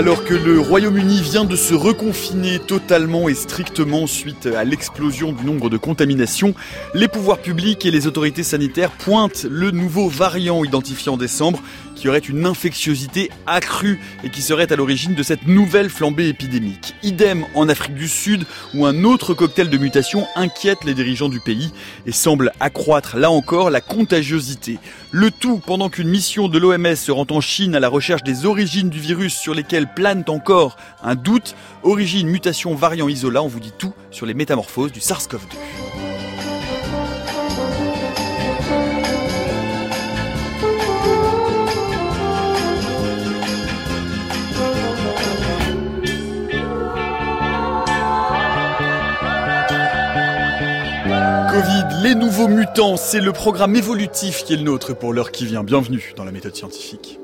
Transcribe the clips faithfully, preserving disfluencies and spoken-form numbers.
Alors que le Royaume-Uni vient de se reconfiner totalement et strictement suite à l'explosion du nombre de contaminations, les pouvoirs publics et les autorités sanitaires pointent le nouveau variant identifié en décembre qui aurait une infectiosité accrue et qui serait à l'origine de cette nouvelle flambée épidémique. Idem en Afrique du Sud où un autre cocktail de mutations inquiète les dirigeants du pays et semble accroître là encore la contagiosité. Le tout pendant qu'une mission de l'O M S se rend en Chine à la recherche des origines du virus sur lesquelles plane encore un doute. Origine, mutation, variant, isola, on vous dit tout sur les métamorphoses du SARS-CoV deux. Covid, les nouveaux mutants, c'est le programme évolutif qui est le nôtre pour l'heure qui vient. Bienvenue dans la méthode scientifique.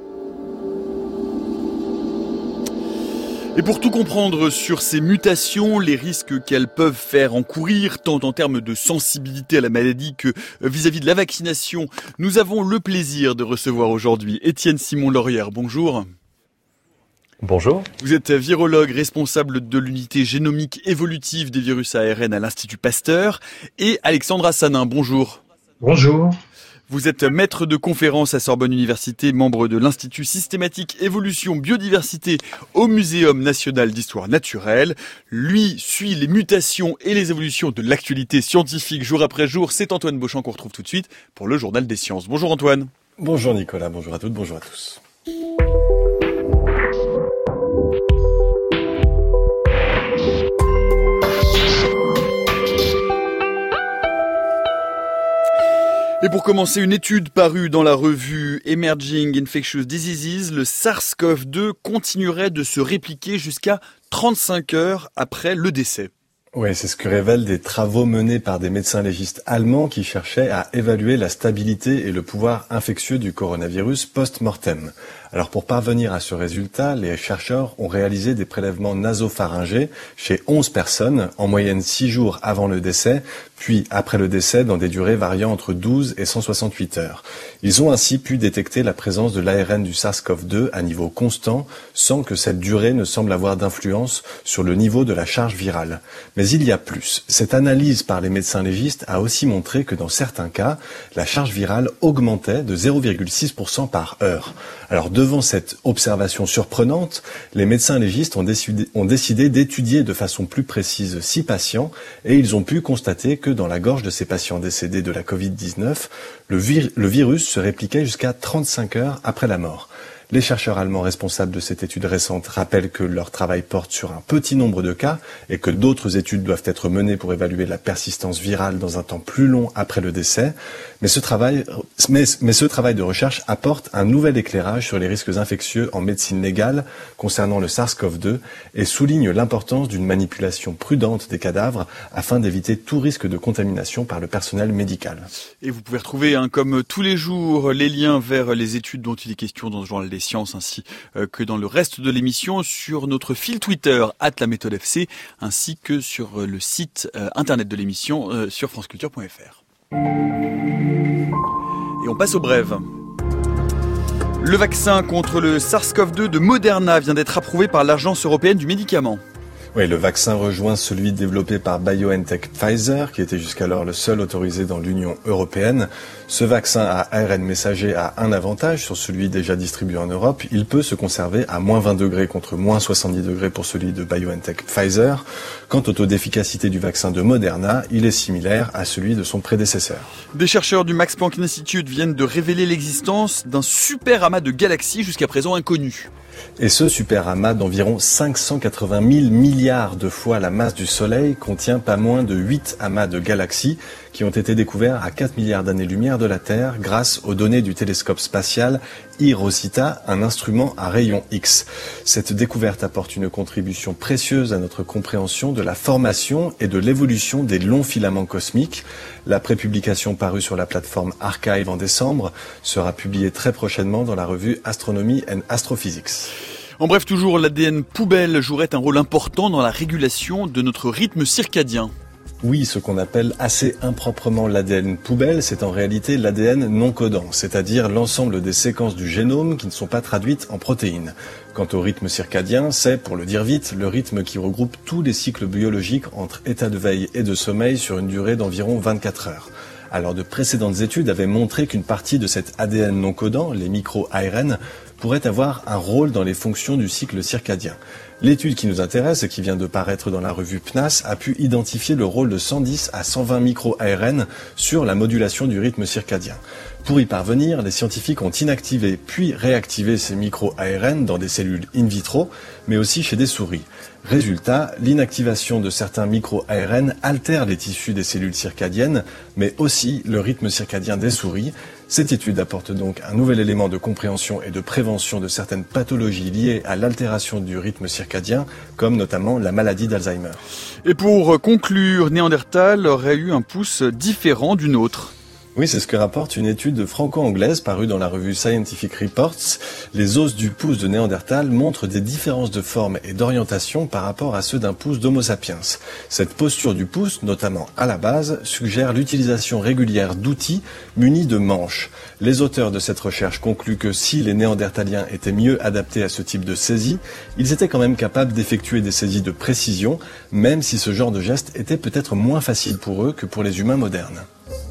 Et pour tout comprendre sur ces mutations, les risques qu'elles peuvent faire encourir, tant en termes de sensibilité à la maladie que vis-à-vis de la vaccination, nous avons le plaisir de recevoir aujourd'hui Étienne Simon-Laurière. Bonjour. Bonjour. Vous êtes virologue responsable de l'unité génomique évolutive des virus A R N à l'Institut Pasteur. Et Alexandre Assanin, bonjour. Bonjour. Vous êtes maître de conférence à Sorbonne Université, membre de l'Institut systématique évolution biodiversité au Muséum national d'histoire naturelle. Lui suit les mutations et les évolutions de l'actualité scientifique jour après jour. C'est Antoine Beauchamp qu'on retrouve tout de suite pour le Journal des Sciences. Bonjour Antoine. Bonjour Nicolas, bonjour à toutes, bonjour à tous. Et pour commencer, une étude parue dans la revue Emerging Infectious Diseases, le SARS-CoV deux continuerait de se répliquer jusqu'à trente-cinq heures après le décès. Oui, c'est ce que révèlent des travaux menés par des médecins légistes allemands qui cherchaient à évaluer la stabilité et le pouvoir infectieux du coronavirus post-mortem. Alors pour parvenir à ce résultat, les chercheurs ont réalisé des prélèvements nasopharyngés chez onze personnes, en moyenne six jours avant le décès, puis après le décès dans des durées variant entre douze et cent soixante-huit heures. Ils ont ainsi pu détecter la présence de l'A R N du SARS-CoV deux à niveau constant, sans que cette durée ne semble avoir d'influence sur le niveau de la charge virale. Mais il y a plus. Cette analyse par les médecins légistes a aussi montré que dans certains cas, la charge virale augmentait de zéro virgule six pour cent par heure. Alors devant cette observation surprenante, les médecins légistes ont décidé, ont décidé d'étudier de façon plus précise six patients et ils ont pu constater que dans la gorge de ces patients décédés de la covid dix-neuf, le, vir- le virus se répliquait jusqu'à trente-cinq heures après la mort. Les chercheurs allemands responsables de cette étude récente rappellent que leur travail porte sur un petit nombre de cas et que d'autres études doivent être menées pour évaluer la persistance virale dans un temps plus long après le décès. Mais ce travail, mais, mais ce travail de recherche apporte un nouvel éclairage sur les risques infectieux en médecine légale concernant le SARS-CoV deux et souligne l'importance d'une manipulation prudente des cadavres afin d'éviter tout risque de contamination par le personnel médical. Et vous pouvez retrouver, hein, comme tous les jours, les liens vers les études dont il est question dans ce journal des sciences ainsi que dans le reste de l'émission sur notre fil Twitter arobase la méthode F C ainsi que sur le site internet de l'émission sur franceculture point f r. Et on passe aux brèves. Le vaccin contre le SARS-CoV deux de Moderna vient d'être approuvé par l'Agence européenne du médicament. Oui, le vaccin rejoint celui développé par BioNTech Pfizer, qui était jusqu'alors le seul autorisé dans l'Union européenne. Ce vaccin à A R N messager a un avantage sur celui déjà distribué en Europe. Il peut se conserver à moins vingt degrés contre moins soixante-dix degrés pour celui de BioNTech Pfizer. Quant au taux d'efficacité du vaccin de Moderna, il est similaire à celui de son prédécesseur. Des chercheurs du Max Planck Institute viennent de révéler l'existence d'un super amas de galaxies jusqu'à présent inconnu. Et ce super amas d'environ cinq cent quatre-vingt mille milliards de fois la masse du Soleil contient pas moins de huit amas de galaxies qui ont été découverts à quatre milliards d'années-lumière de la Terre grâce aux données du télescope spatial eROSITA, un instrument à rayons X. Cette découverte apporte une contribution précieuse à notre compréhension de la formation et de l'évolution des longs filaments cosmiques. La prépublication parue sur la plateforme Archive en décembre sera publiée très prochainement dans la revue Astronomy and Astrophysics. En bref, toujours, l'A D N poubelle jouerait un rôle important dans la régulation de notre rythme circadien. Oui, ce qu'on appelle assez improprement l'A D N poubelle, c'est en réalité l'A D N non codant, c'est-à-dire l'ensemble des séquences du génome qui ne sont pas traduites en protéines. Quant au rythme circadien, c'est, pour le dire vite, le rythme qui regroupe tous les cycles biologiques entre état de veille et de sommeil sur une durée d'environ vingt-quatre heures. Alors de précédentes études avaient montré qu'une partie de cet A D N non codant, les micro-A R N, pourrait avoir un rôle dans les fonctions du cycle circadien. L'étude qui nous intéresse et qui vient de paraître dans la revue P N A S a pu identifier le rôle de cent dix à cent vingt micro-A R N sur la modulation du rythme circadien. Pour y parvenir, les scientifiques ont inactivé puis réactivé ces micro-A R N dans des cellules in vitro, mais aussi chez des souris. Résultat, l'inactivation de certains micro-A R N altère les tissus des cellules circadiennes, mais aussi le rythme circadien des souris. Cette étude apporte donc un nouvel élément de compréhension et de prévention de certaines pathologies liées à l'altération du rythme circadien, comme notamment la maladie d'Alzheimer. Et pour conclure, Néandertal aurait eu un pouce différent du nôtre. Oui, c'est ce que rapporte une étude franco-anglaise parue dans la revue Scientific Reports. Les os du pouce de Néandertal montrent des différences de forme et d'orientation par rapport à ceux d'un pouce d'Homo sapiens. Cette posture du pouce, notamment à la base, suggère l'utilisation régulière d'outils munis de manches. Les auteurs de cette recherche concluent que si les Néandertaliens étaient mieux adaptés à ce type de saisie, ils étaient quand même capables d'effectuer des saisies de précision, même si ce genre de geste était peut-être moins facile pour eux que pour les humains modernes.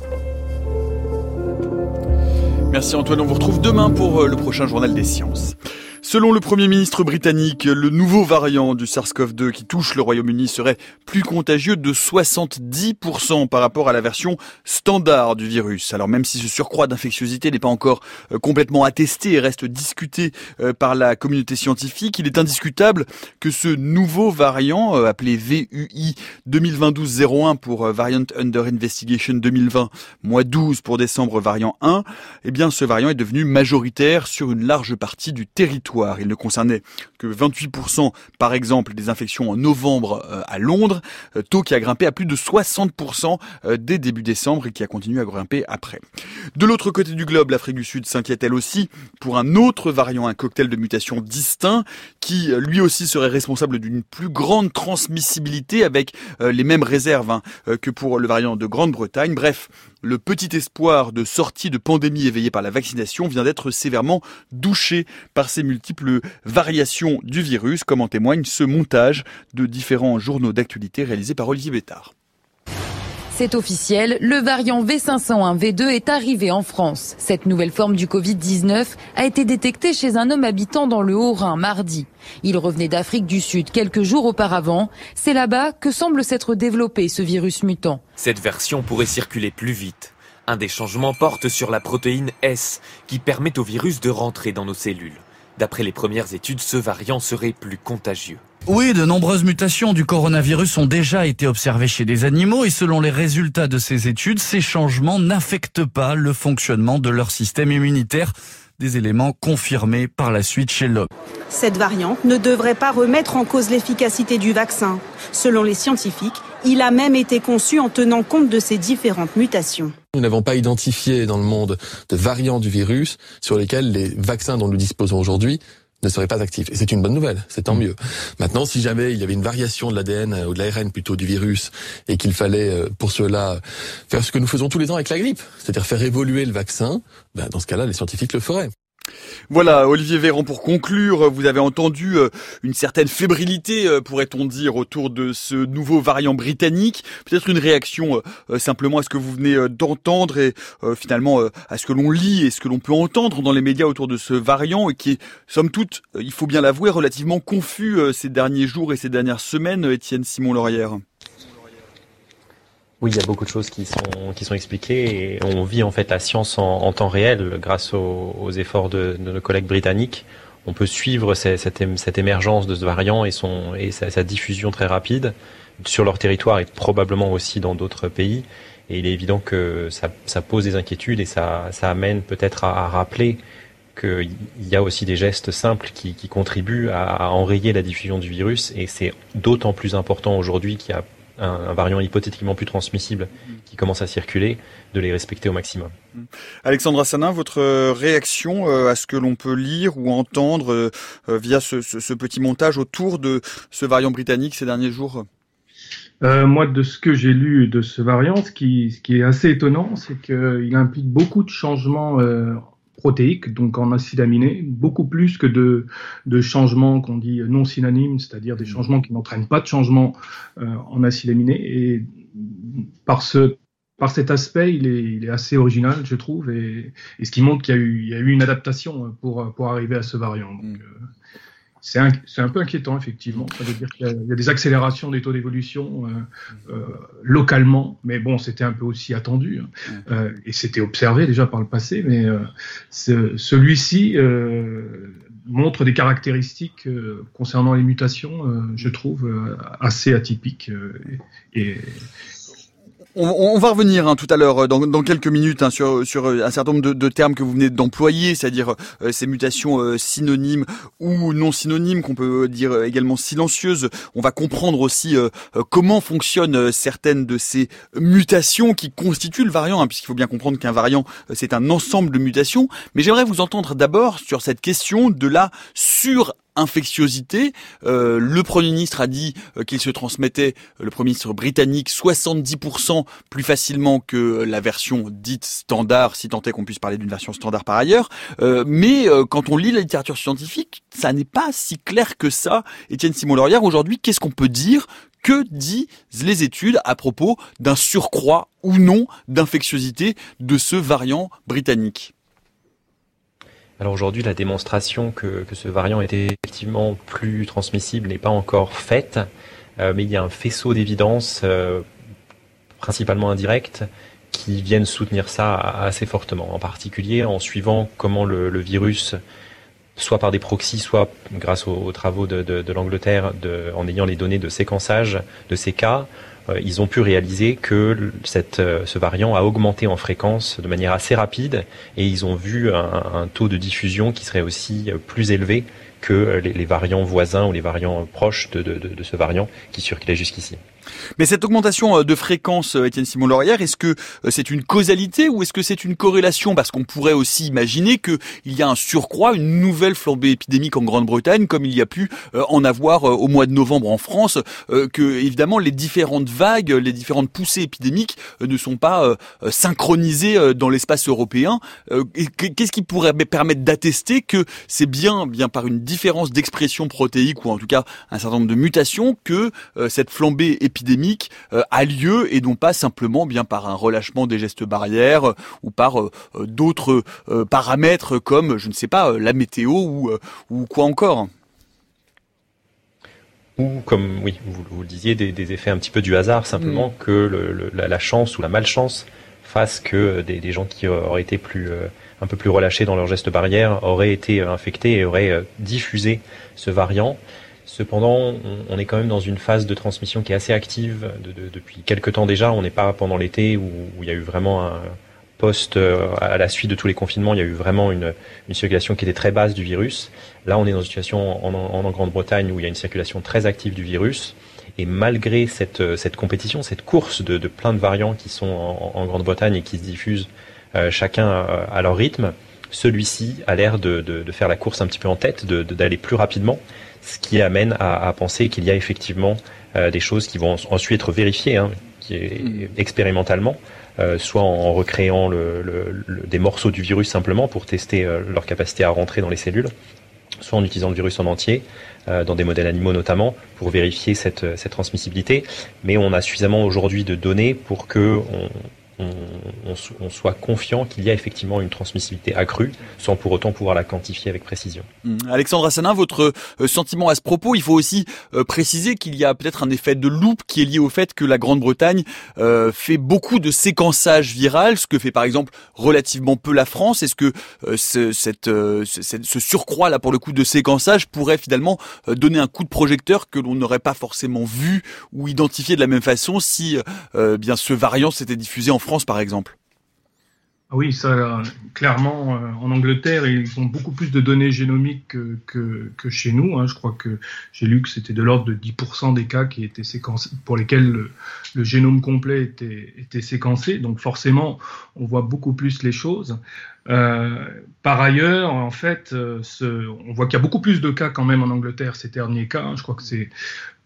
Merci Antoine, on vous retrouve demain pour le prochain journal des sciences. Selon le Premier ministre britannique, le nouveau variant du SARS-CoV deux qui touche le Royaume-Uni serait plus contagieux de soixante-dix pour cent par rapport à la version standard du virus. Alors même si ce surcroît d'infectiosité n'est pas encore complètement attesté et reste discuté par la communauté scientifique, il est indiscutable que ce nouveau variant, appelé V U I deux mille vingt douze zéro un pour Variant Under Investigation deux mille vingt, mois douze pour décembre variant un, eh bien ce variant est devenu majoritaire sur une large partie du territoire. Il ne concernait que vingt-huit pour cent par exemple des infections en novembre euh, à Londres, euh, taux qui a grimpé à plus de soixante pour cent euh, dès début décembre et qui a continué à grimper après. De l'autre côté du globe, l'Afrique du Sud s'inquiète elle aussi pour un autre variant, un cocktail de mutations distinct qui euh, lui aussi serait responsable d'une plus grande transmissibilité avec euh, les mêmes réserves hein, euh, que pour le variant de Grande-Bretagne. Bref, le petit espoir de sortie de pandémie éveillé par la vaccination vient d'être sévèrement douché par ces multiples variations du virus, comme en témoigne ce montage de différents journaux d'actualité réalisé par Olivier Bétard. C'est officiel, le variant V cinq cent un V deux est arrivé en France. Cette nouvelle forme du covid dix-neuf a été détectée chez un homme habitant dans le Haut-Rhin mardi. Il revenait d'Afrique du Sud quelques jours auparavant. C'est là-bas que semble s'être développé ce virus mutant. Cette version pourrait circuler plus vite. Un des changements porte sur la protéine S, qui permet au virus de rentrer dans nos cellules. D'après les premières études, ce variant serait plus contagieux. Oui, de nombreuses mutations du coronavirus ont déjà été observées chez des animaux et selon les résultats de ces études, ces changements n'affectent pas le fonctionnement de leur système immunitaire. Des éléments confirmés par la suite chez l'homme. Cette variante ne devrait pas remettre en cause l'efficacité du vaccin. Selon les scientifiques, il a même été conçu en tenant compte de ces différentes mutations. Nous n'avons pas identifié dans le monde de variants du virus sur lesquels les vaccins dont nous disposons aujourd'hui ne seraient pas actifs. Et c'est une bonne nouvelle, c'est tant mieux. Maintenant, si jamais il y avait une variation de l'A D N ou de l'A R N plutôt du virus et qu'il fallait pour cela faire ce que nous faisons tous les ans avec la grippe, c'est-à-dire faire évoluer le vaccin, ben dans ce cas-là, les scientifiques le feraient. Voilà, Olivier Véran, pour conclure, vous avez entendu une certaine fébrilité, pourrait-on dire, autour de ce nouveau variant britannique. Peut-être une réaction simplement à ce que vous venez d'entendre et finalement à ce que l'on lit et ce que l'on peut entendre dans les médias autour de ce variant et qui est, somme toute, il faut bien l'avouer, relativement confus ces derniers jours et ces dernières semaines, Étienne Simon-Laurière. Oui, il y a beaucoup de choses qui sont qui sont expliquées et on vit en fait la science en, en temps réel grâce aux, aux efforts de, de nos collègues britanniques. On peut suivre ces, cette, cette émergence de ce variant et son et sa, sa diffusion très rapide sur leur territoire et probablement aussi dans d'autres pays. Et il est évident que ça, ça pose des inquiétudes et ça, ça amène peut-être à, à rappeler qu'il y a aussi des gestes simples qui, qui contribuent à, à enrayer la diffusion du virus. Et c'est d'autant plus important aujourd'hui qu'il y a un, un variant hypothétiquement plus transmissible qui commence à circuler, de les respecter au maximum. Alexandre Assanin, votre réaction à ce que l'on peut lire ou entendre via ce, ce, ce petit montage autour de ce variant britannique ces derniers jours ? Euh, moi, de ce que j'ai lu de ce variant, ce qui, ce qui est assez étonnant, c'est qu'il implique beaucoup de changements euh, protéiques, donc en acides aminés, beaucoup plus que de, de changements qu'on dit non synonymes, c'est-à-dire des changements qui n'entraînent pas de changement euh, en acides aminés. Et par ce Par cet aspect, il est, il est assez original, je trouve, et, et ce qui montre qu'il y a eu, il y a eu une adaptation pour, pour arriver à ce variant. Donc, mm. euh, c'est, un, c'est un peu inquiétant, effectivement. Ça veut dire qu'il y a, il y a des accélérations des taux d'évolution euh, euh, localement, mais bon, c'était un peu aussi attendu, hein, mm. euh, et c'était observé déjà par le passé, mais euh, ce, celui-ci euh, montre des caractéristiques euh, concernant les mutations, euh, je trouve, euh, assez atypiques euh, et, et On, on va revenir hein, tout à l'heure, dans, dans quelques minutes, hein, sur, sur un certain nombre de, de termes que vous venez d'employer, c'est-à-dire euh, ces mutations euh, synonymes ou non synonymes, qu'on peut dire également silencieuses. On va comprendre aussi euh, comment fonctionnent certaines de ces mutations qui constituent le variant, hein, puisqu'il faut bien comprendre qu'un variant, c'est un ensemble de mutations. Mais j'aimerais vous entendre d'abord sur cette question de la sur infectiosité. Euh, le Premier ministre a dit euh, qu'il se transmettait, euh, le Premier ministre britannique, soixante-dix pour cent plus facilement que la version dite standard, si tant est qu'on puisse parler d'une version standard par ailleurs. Euh, mais euh, quand on lit la littérature scientifique, ça n'est pas si clair que ça. Étienne Simon-Laurière, aujourd'hui, qu'est-ce qu'on peut dire? Que disent les études à propos d'un surcroît ou non d'infectiosité de ce variant britannique? Alors aujourd'hui, la démonstration que, que ce variant était effectivement plus transmissible n'est pas encore faite, euh, mais il y a un faisceau d'évidences, euh, principalement indirectes, qui viennent soutenir ça assez fortement, en particulier en suivant comment le, le virus, soit par des proxys, soit grâce aux, aux travaux de, de, de l'Angleterre, de, en ayant les données de séquençage de ces cas, ils ont pu réaliser que cette, ce variant a augmenté en fréquence de manière assez rapide et ils ont vu un, un taux de diffusion qui serait aussi plus élevé que les, les variants voisins ou les variants proches de, de, de, de ce variant qui circulaient jusqu'ici. Mais cette augmentation de fréquence, Étienne Simon-Laurière, est-ce que c'est une causalité ou est-ce que c'est une corrélation? Parce qu'on pourrait aussi imaginer qu'il y a un surcroît, une nouvelle flambée épidémique en Grande-Bretagne, comme il y a pu en avoir au mois de novembre en France, que évidemment les différentes vagues, les différentes poussées épidémiques ne sont pas synchronisées dans l'espace européen. Qu'est-ce qui pourrait permettre d'attester que c'est bien, bien par une différence d'expression protéique ou en tout cas un certain nombre de mutations que cette flambée épidémique épidémique euh, a lieu et non pas simplement bien par un relâchement des gestes barrières euh, ou par euh, d'autres euh, paramètres comme, je ne sais pas, euh, la météo ou, euh, ou quoi encore. Ou comme, oui, vous, vous le disiez, des, des effets un petit peu du hasard, simplement mmh. que le, le, la, la chance ou la malchance fasse que des, des gens qui auraient été plus, euh, un peu plus relâchés dans leurs gestes barrières auraient été infectés et auraient euh, diffusé ce variant. Cependant, on est quand même dans une phase de transmission qui est assez active de, de, depuis quelques temps déjà. On n'est pas pendant l'été où, où il y a eu vraiment un post, à la suite de tous les confinements, il y a eu vraiment une, une circulation qui était très basse du virus. Là, on est dans une situation en, en, en Grande-Bretagne où il y a une circulation très active du virus. Et malgré cette, cette compétition, cette course de, de plein de variants qui sont en, en Grande-Bretagne et qui se diffusent euh, chacun à, à leur rythme, celui-ci a l'air de, de, de faire la course un petit peu en tête, de, de, d'aller plus rapidement. Ce qui amène à, à penser qu'il y a effectivement euh, des choses qui vont ensuite être vérifiées, hein, qui est, mmh. expérimentalement, euh, soit en recréant le, le, le, des morceaux du virus simplement pour tester euh, leur capacité à rentrer dans les cellules, soit en utilisant le virus en entier, euh, dans des modèles animaux notamment, pour vérifier cette, cette transmissibilité. Mais on a suffisamment aujourd'hui de données pour que on, On, on, on soit confiant qu'il y a effectivement une transmissibilité accrue, sans pour autant pouvoir la quantifier avec précision. Alexandre Assanin, votre sentiment à ce propos, il faut aussi euh, préciser qu'il y a peut-être un effet de loupe qui est lié au fait que la Grande-Bretagne euh, fait beaucoup de séquençage viral, ce que fait par exemple relativement peu la France. Est-ce que euh, ce, cette, euh, ce, ce surcroît là pour le coup de séquençage pourrait finalement euh, donner un coup de projecteur que l'on n'aurait pas forcément vu ou identifié de la même façon si euh, bien ce variant s'était diffusé en France France, par exemple? Oui, ça, clairement, euh, en Angleterre, ils ont beaucoup plus de données génomiques que, que, que chez nous. Hein. Je crois que j'ai lu que c'était de l'ordre de dix pour cent des cas qui étaient séquencés, pour lesquels le, le génome complet était, était séquencé. Donc forcément, on voit beaucoup plus les choses. Euh, par ailleurs, en fait, euh, ce, on voit qu'il y a beaucoup plus de cas quand même en Angleterre ces derniers cas. Hein. Je crois que c'est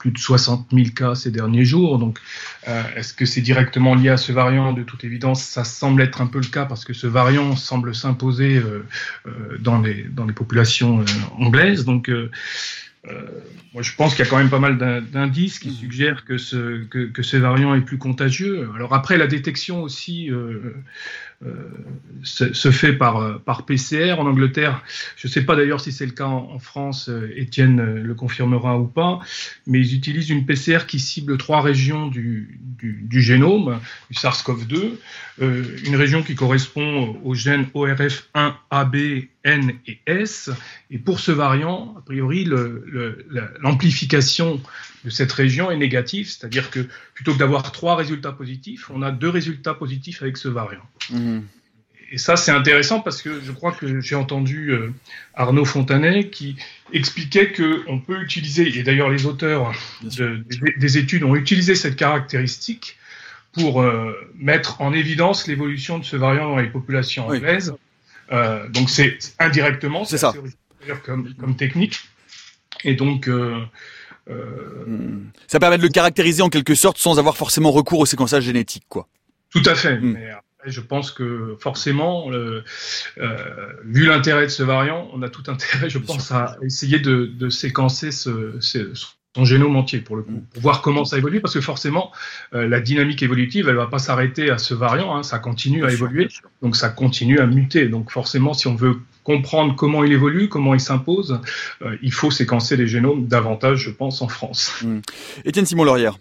plus de soixante mille cas ces derniers jours. Donc, euh, est-ce que c'est directement lié à ce variant? De toute évidence, ça semble être un peu le cas parce que ce variant semble s'imposer euh, euh, dans les dans les populations euh, anglaises. Donc, euh, euh, moi, je pense qu'il y a quand même pas mal d'indices qui suggèrent que ce que, que ce variant est plus contagieux. Alors après, la détection aussi euh, euh, se, se fait par par P C R en Angleterre. Je ne sais pas d'ailleurs si c'est le cas en, en France. Étienne le confirmera ou pas, mais ils utilisent une P C R qui cible trois régions du du, du génome du SARS-CoV deux, euh, une région qui correspond aux gènes O R F un, A B, N et S. Et pour ce variant, a priori, le, le, l'amplification de cette région est négative, c'est-à-dire que plutôt que d'avoir trois résultats positifs, on a deux résultats positifs avec ce variant. Mmh. Et ça, c'est intéressant parce que je crois que j'ai entendu euh, Arnaud Fontanet qui expliquait qu'on peut utiliser, et d'ailleurs les auteurs de, des, des études ont utilisé cette caractéristique pour euh, mettre en évidence l'évolution de ce variant dans les populations anglaises. Oui. Euh, donc c'est indirectement, c'est, c'est ça. Comme, comme technique. Et donc, euh, euh, ça permet de le caractériser en quelque sorte sans avoir forcément recours au séquençage génétique, quoi. Tout à fait. Mmh. Mais après, je pense que forcément, le, euh, vu l'intérêt de ce variant, on a tout intérêt, je pense, à essayer de, de séquencer ce, ce, son génome entier pour le coup, pour voir comment ça évolue, parce que forcément, euh, la dynamique évolutive, elle va pas s'arrêter à ce variant, hein, ça continue à évoluer, donc ça continue à muter. Donc forcément, si on veut comprendre comment il évolue, comment il s'impose, euh, il faut séquencer les génomes davantage, je pense, en France. Mmh. Étienne Simon-Laurière.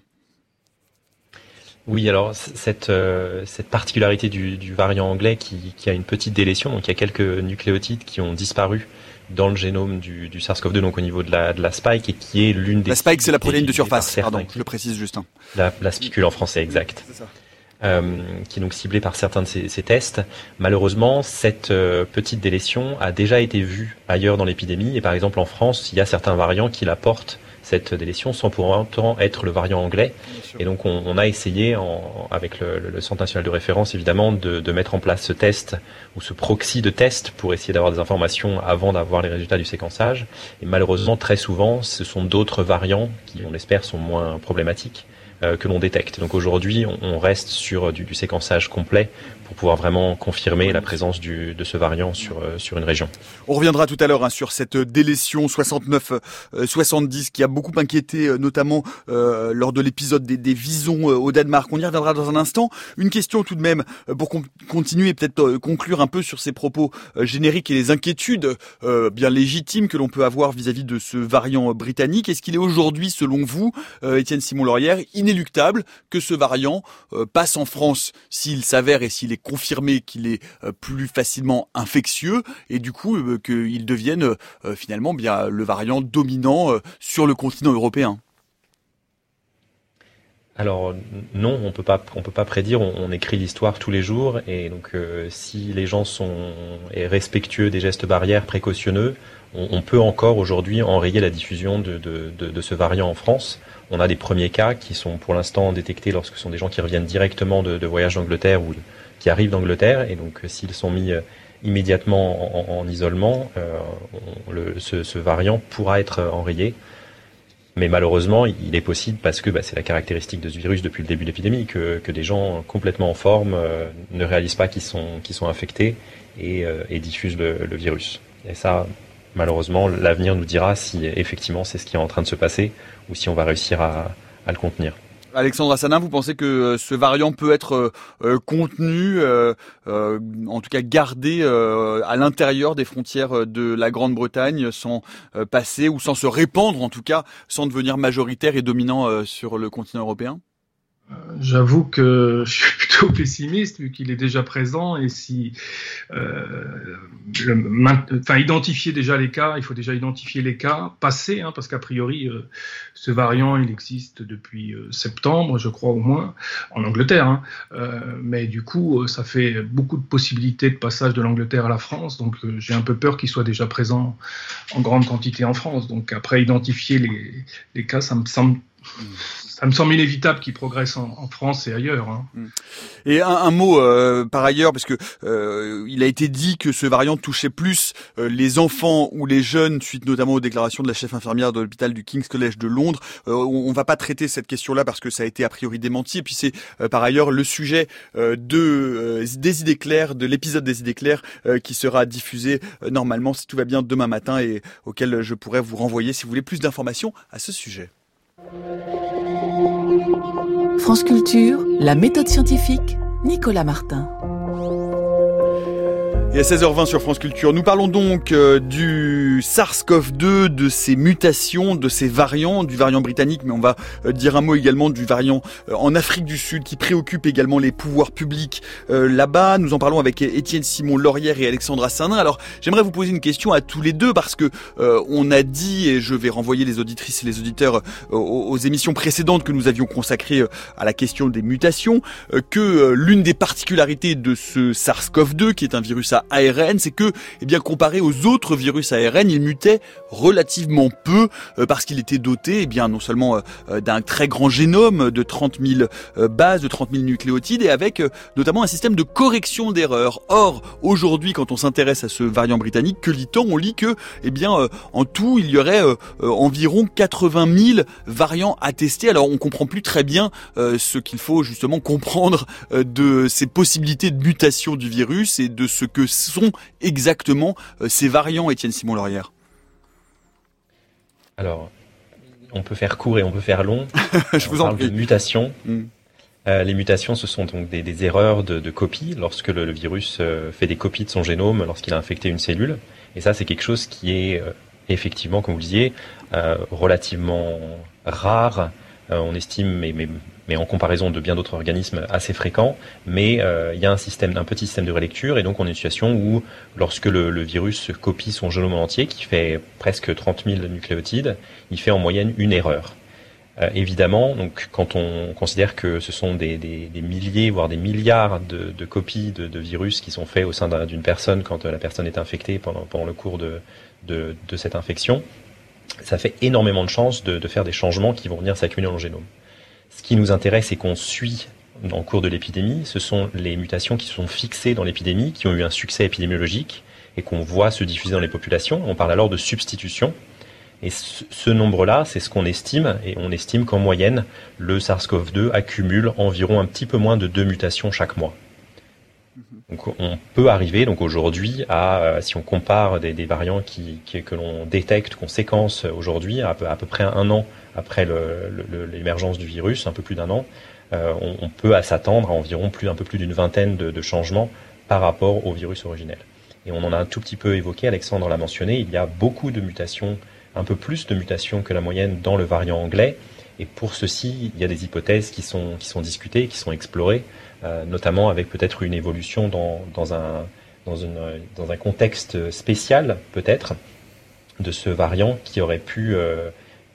Oui, alors cette euh, cette particularité du, du variant anglais qui, qui a une petite délétion, donc il y a quelques nucléotides qui ont disparu dans le génome du, du SARS-CoV deux, donc au niveau de la, de la spike, et qui est l'une des... La spike, c'est la protéine de surface, pardon, je le précise juste. Hein. La, la spicule en français, exact. C'est ça. Euh, qui est donc ciblée par certains de ces, ces tests. Malheureusement, cette euh, petite délétion a déjà été vue ailleurs dans l'épidémie, et par exemple en France, il y a certains variants qui la portent, cette délétion, sans pour autant être le variant anglais. Et donc on, on a essayé, en, avec le, le Centre national de référence évidemment, de, de mettre en place ce test, ou ce proxy de test, pour essayer d'avoir des informations avant d'avoir les résultats du séquençage. Et malheureusement, très souvent, ce sont d'autres variants, qui on l'espère sont moins problématiques, euh, que l'on détecte. Donc aujourd'hui, on, on reste sur du, du séquençage complet, pour pouvoir vraiment confirmer la présence du, de ce variant sur, euh, sur une région. On reviendra tout à l'heure hein, sur cette délétion soixante-neuf soixante-dix qui a beaucoup inquiété, euh, notamment euh, lors de l'épisode des, des visons euh, au Danemark. On y reviendra dans un instant. Une question tout de même, euh, pour con- continuer et peut-être euh, conclure un peu sur ces propos euh, génériques et les inquiétudes euh, bien légitimes que l'on peut avoir vis-à-vis de ce variant euh, britannique. Est-ce qu'il est aujourd'hui, selon vous, euh, Étienne Simon-Laurière, inéluctable que ce variant euh, passe en France s'il s'avère et s'il est confirmé qu'il est euh, plus facilement infectieux et du coup euh, qu'il devienne euh, finalement bien le variant dominant euh, sur le continent européen? Alors non, on peut pas, on peut pas prédire. On, on écrit l'histoire tous les jours, et donc euh, si les gens sont est respectueux des gestes barrières, précautionneux, on, on peut encore aujourd'hui enrayer la diffusion de, de, de, de ce variant en France. On a des premiers cas qui sont pour l'instant détectés lorsque ce sont des gens qui reviennent directement de, de voyages d'Angleterre ou de, qui arrivent d'Angleterre, et donc s'ils sont mis euh, immédiatement en, en, en isolement, euh, on, le, ce, ce variant pourra être enrayé. Mais malheureusement, il est possible, parce que bah, c'est la caractéristique de ce virus depuis le début de l'épidémie, que, que des gens complètement en forme euh, ne réalisent pas qu'ils sont, qu'ils sont infectés et, euh, et diffusent le, le virus. Et ça, malheureusement, l'avenir nous dira si effectivement c'est ce qui est en train de se passer ou si on va réussir à, à le contenir. Alexandre Assanin, vous pensez que ce variant peut être euh, contenu, euh, euh, en tout cas gardé euh, à l'intérieur des frontières de la Grande-Bretagne sans euh, passer ou sans se répandre, en tout cas sans devenir majoritaire et dominant euh, sur le continent européen ? J'avoue que je suis plutôt pessimiste vu qu'il est déjà présent, et si euh, le, enfin identifier déjà les cas, il faut déjà identifier les cas passés, hein, parce qu'a priori euh, ce variant il existe depuis euh, septembre, je crois au moins, en Angleterre, hein, euh, mais du coup ça fait beaucoup de possibilités de passage de l'Angleterre à la France, donc euh, j'ai un peu peur qu'il soit déjà présent en grande quantité en France. Donc après identifier les, les cas, ça me semble ça me semble inévitable qu'il progresse en, en France et ailleurs. Hein. Et un, un mot euh, par ailleurs, parce que euh, il a été dit que ce variant touchait plus euh, les enfants ou les jeunes, suite notamment aux déclarations de la chef infirmière de l'hôpital du King's College de Londres. Euh, on, on va pas traiter cette question-là parce que ça a été a priori démenti. Et puis c'est euh, par ailleurs le sujet euh, de euh, des idées claires, de l'épisode des idées claires euh, qui sera diffusé euh, normalement, si tout va bien, demain matin et auquel je pourrais vous renvoyer si vous voulez plus d'informations à ce sujet. France Culture, la méthode scientifique, Nicolas Martin. Et à seize heures vingt sur France Culture, nous parlons donc euh, du SARS-C o V deux, de ses mutations, de ses variants, du variant britannique, mais on va euh, dire un mot également du variant euh, en Afrique du Sud qui préoccupe également les pouvoirs publics euh, là-bas. Nous en parlons avec Étienne Simon Laurière et Alexandra Saint-Nain. Alors j'aimerais vous poser une question à tous les deux parce que euh, on a dit, et je vais renvoyer les auditrices et les auditeurs euh, aux, aux émissions précédentes que nous avions consacrées euh, à la question des mutations, euh, que euh, l'une des particularités de ce SARS-C o V deux, qui est un virus à A R N, c'est que, eh bien, comparé aux autres virus A R N, il mutait relativement peu euh, parce qu'il était doté, eh bien, non seulement euh, d'un très grand génome de trente mille euh, bases, de trente mille nucléotides, et avec euh, notamment un système de correction d'erreurs. Or, aujourd'hui, quand on s'intéresse à ce variant britannique, que lit-on ? On lit que, eh bien, euh, en tout, il y aurait euh, euh, environ quatre-vingt mille variants attestés. Alors, on comprend plus très bien euh, ce qu'il faut justement comprendre euh, de ces possibilités de mutation du virus et de ce que sont exactement euh, ces variants, Étienne Simon Laurière. Alors, on peut faire court et on peut faire long. Je on vous en parle prie. de mutations. Mm. Euh, les mutations, ce sont donc des, des erreurs de, de copie lorsque le, le virus euh, fait des copies de son génome lorsqu'il a infecté une cellule. Et ça, c'est quelque chose qui est euh, effectivement, comme vous le disiez, euh, relativement rare. Euh, on estime, mais, mais, mais en comparaison de bien d'autres organismes, assez fréquent. Mais euh, il y a un système, un petit système de relecture, et donc on est une situation où, lorsque le, le virus copie son génome en entier, qui fait presque trente mille nucléotides, il fait en moyenne une erreur. Euh, évidemment, donc quand on considère que ce sont des, des, des milliers, voire des milliards de, de copies de, de virus qui sont faits au sein d'un, d'une personne quand la personne est infectée pendant, pendant le cours de, de, de cette infection, ça fait énormément de chances de, de faire des changements qui vont venir s'accumuler dans le génome. Ce qui nous intéresse et qu'on suit en cours de l'épidémie, ce sont les mutations qui sont fixées dans l'épidémie, qui ont eu un succès épidémiologique et qu'on voit se diffuser dans les populations. On parle alors de substitution. Et ce, ce nombre-là, c'est ce qu'on estime, et on estime qu'en moyenne, le SARS-C o V deux accumule environ un petit peu moins de deux mutations chaque mois. Donc on peut arriver donc aujourd'hui à, euh, si on compare des, des variants qui, qui, que l'on détecte, qu'on séquence aujourd'hui, à peu, à peu près un an après le, le, l'émergence du virus, un peu plus d'un an, euh, on, on peut s'attendre à environ plus, un peu plus d'une vingtaine de, de changements par rapport au virus originel. Et on en a un tout petit peu évoqué, Alexandre l'a mentionné, il y a beaucoup de mutations, un peu plus de mutations que la moyenne dans le variant anglais. Et pour ceci, il y a des hypothèses qui sont, qui sont discutées, qui sont explorées, euh, notamment avec peut-être une évolution dans, dans, un, dans, une, dans un contexte spécial, peut-être, de ce variant qui aurait pu euh,